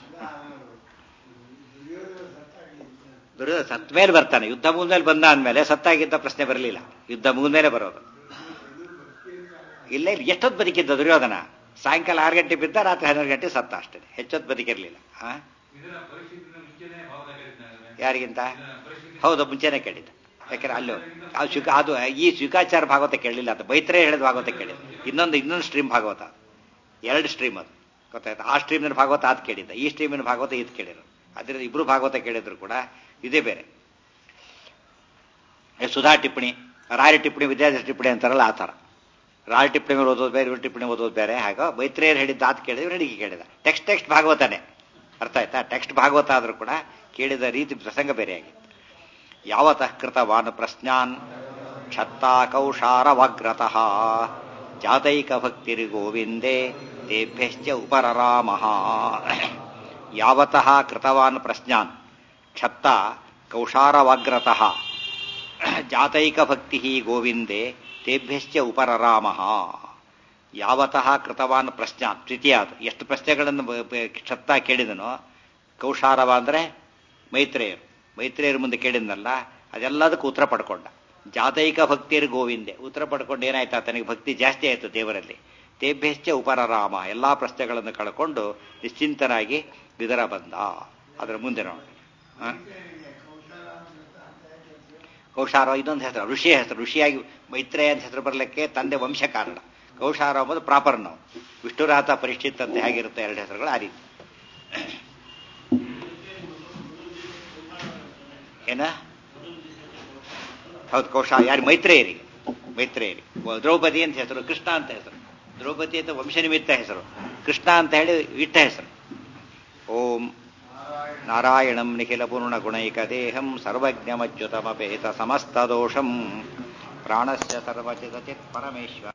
ದುರ್ಯೋಧನ ಸತ್ತ ಮೇಲೆ ಬರ್ತಾನೆ. ಯುದ್ಧ ಮುಗಿದ್ಮೇಲೆ ಬಂದ ಅಂದ್ಮೇಲೆ ಸತ್ತಾಗಿದ್ದ ಪ್ರಶ್ನೆ ಬರಲಿಲ್ಲ. ಯುದ್ಧ ಮುಗಿದ್ಮೇಲೆ ಬರೋದು. ಇಲ್ಲ ಇಲ್ಲ ಎಷ್ಟೊತ್ತು ಬದುಕಿದ್ದ ದುರ್ಯೋಧನ? ಸಾಯಂಕಾಲ ಆರು ಗಂಟೆ ಬಿದ್ದ, ರಾತ್ರಿ ಹನ್ನೆರಡು ಗಂಟೆ ಸತ್ತ ಅಷ್ಟೇ. ಹೆಚ್ಚೊತ್ತು ಬದುಕಿರ್ಲಿಲ್ಲ. ಹ ಯಾರಿಗಿಂತ? ಹೌದು, ಮುಂಚೆನೆ ಕೇಳಿದ್ದ. ಯಾಕಂದ್ರೆ ಅಲ್ಲೂ ಆ ಶುಕ ಅದು ಈ ಶುಕಾಚಾರ ಭಾಗವತ ಕೇಳಲಿಲ್ಲ. ಅದು ಬೈತ್ರೆ ಹೇಳಿದ ಭಾಗವತ ಕೇಳಿದ. ಇನ್ನೊಂದು ಇನ್ನೊಂದು ಸ್ಟ್ರೀಮ್ ಭಾಗವತ, ಎರಡು ಸ್ಟ್ರೀಮ್ ಅದು ಗೊತ್ತಾಯ್ತು. ಆ ಸ್ಟ್ರೀಮಿನ ಭಾಗವತ ಅದು ಕೇಳಿದ್ದ, ಈ ಸ್ಟ್ರೀಮಿನ ಭಾಗವತ ಇದು ಕೇಳಿದ್ರು. ಅದರಿಂದ ಇಬ್ರು ಭಾಗವತ ಕೇಳಿದ್ರು ಕೂಡ ಇದೇ ಬೇರೆ. ಸುಧಾ ಟಿಪ್ಪಣಿ, ರಾಯ ಟಿಪ್ಪಣಿ, ವಿದ್ಯಾಧರ ಟಿಪ್ಪಣಿ ಅಂತಾರಲ್ಲ ಆ ಥರ. ರಾಯ ಟಿಪ್ಪಣಿ ಮೇಲೆ ಓದೋದು ಬೇರೆ, ಇವ್ರ ಟಿಪ್ಪಣಿ ಓದೋದು ಬೇರೆ. ಹಾಗೋ ಬೈತ್ರೇಯರು ಹೇಳಿದ್ದ ಆತ ಕೇಳಿದ, ಇವ್ರಿಗೆ ಕೇಳಿದ. ಟೆಕ್ಸ್ಟ್ ಟೆಕ್ಸ್ಟ್ ಭಾಗವತನೇ, ಅರ್ಥ ಆಯ್ತಾ? ಟೆಕ್ಸ್ಟ್ ಭಾಗವತ ಆದ್ರೂ ಕೂಡ ಕೇಳಿದ ರೀತಿ ಪ್ರಸಂಗ ಬೇರೆಯಾಗಿತ್ತು. ಯಾವತಃ ಕೃತವಾನ್ ಪ್ರಶ್ನಾನ್ ಕ್ಷತ್ತಾ ಕೌಶಾರವಾಗ್ರತಃ ಜಾತೈಕ ಭಕ್ತಿರ್ ಗೋವಿಂದೇ ತೇಭ್ಯಶ್ಚ ಉಪರರಾಮಃ. ಯಾವತಃ ಕೃತವಾನ್ ಪ್ರಶ್ನಾನ್ ಕ್ಷತ್ತಾ ಕೌಶಾರವಾಗ್ರತಃ ಜಾತೈಕ ಭಕ್ತಿ ಗೋವಿಂದೇ ತೇಭ್ಯಶ್ಚ ಉಪರರಾಮಃ. ಯಾವತಃ ಕೃತವಾನ್ ಪ್ರಶ್ನಾನ್ ದ್ವಿತೀಯಾದ. ಎಷ್ಟು ಪ್ರಶ್ನೆಗಳನ್ನು ಕ್ಷತ್ತಾ ಕೇಳಿದನೋ, ಕೌಶಾರವ ಅಂದ್ರೆ ಮೈತ್ರೇಯರು, ಮೈತ್ರೇಯರ ಮುಂದೆ ಕೇಳಿದ್ನಲ್ಲ, ಅದೆಲ್ಲದಕ್ಕೂ ಉತ್ತರ ಪಡ್ಕೊಂಡ. ಜಾತೈಕ ಭಕ್ತಿಯರು ಗೋವಿಂದೆ ಉತ್ತರ ಪಡ್ಕೊಂಡು ಏನಾಯ್ತಾ? ತನಗೆ ಭಕ್ತಿ ಜಾಸ್ತಿ ಆಯಿತು ದೇವರಲ್ಲಿ. ತೇಭ್ಯಶ್ಚ ಉಪರರಾಮ. ಎಲ್ಲಾ ಪ್ರಶ್ನೆಗಳನ್ನು ಕಳ್ಕೊಂಡು ನಿಶ್ಚಿಂತನಾಗಿ ವಿದುರ ಬಂದ. ಅದರ ಮುಂದೆ ನೋಡಿ ಕೌಶಾರ ಇದೊಂದು ಹೆಸರು, ಋಷಿಯ ಹೆಸರು. ಋಷಿಯಾಗಿ ಮೈತ್ರೇಯ ಅಂತ ಹೆಸರು ಬರಲಿಕ್ಕೆ ತಂದೆ ವಂಶ ಕಾರಣ. ಕೌಶಾರ ಎಂಬುದು ಪ್ರಾಪರ್ ನಾವು. ವಿಷ್ಣುರಾತ ಪರಿಷ್ಠಿತ್ ಅಂತ ಹೇಗಿರುತ್ತೆ ಎರಡು ಹೆಸರುಗಳು, ಆ ರೀತಿ. ಏನ ಹೌದು, ಕೌಶ ಯಾರು? ಮೈತ್ರೇಯರಿಗೆ. ಮೈತ್ರೇಯರಿಗೆ ದ್ರೌಪದಿ ಅಂತ ಹೆಸರು, ಕೃಷ್ಣ ಅಂತ ಹೆಸರು. ದ್ರೌಪದಿ ಅಂತ ವಂಶ ನಿಮಿತ್ತ ಹೆಸರು, ಕೃಷ್ಣ ಅಂತ ಹೇಳಿ ಇಟ್ಟ ಹೆಸರು. ಓಂ ನಾರಾಯಣಂ ನಿಖಿಲ ಪೂರ್ಣ ಗುಣೈಕ ದೇಹಂ ಸರ್ವಜ್ಞಮಚ್ಯುತಮಪೇತ ಸಮಸ್ತ ದೋಷಂ ಪ್ರಾಣಸ್ಯ ಸರ್ವಚಿತ್ ಪರಮೇಶ್ವರ.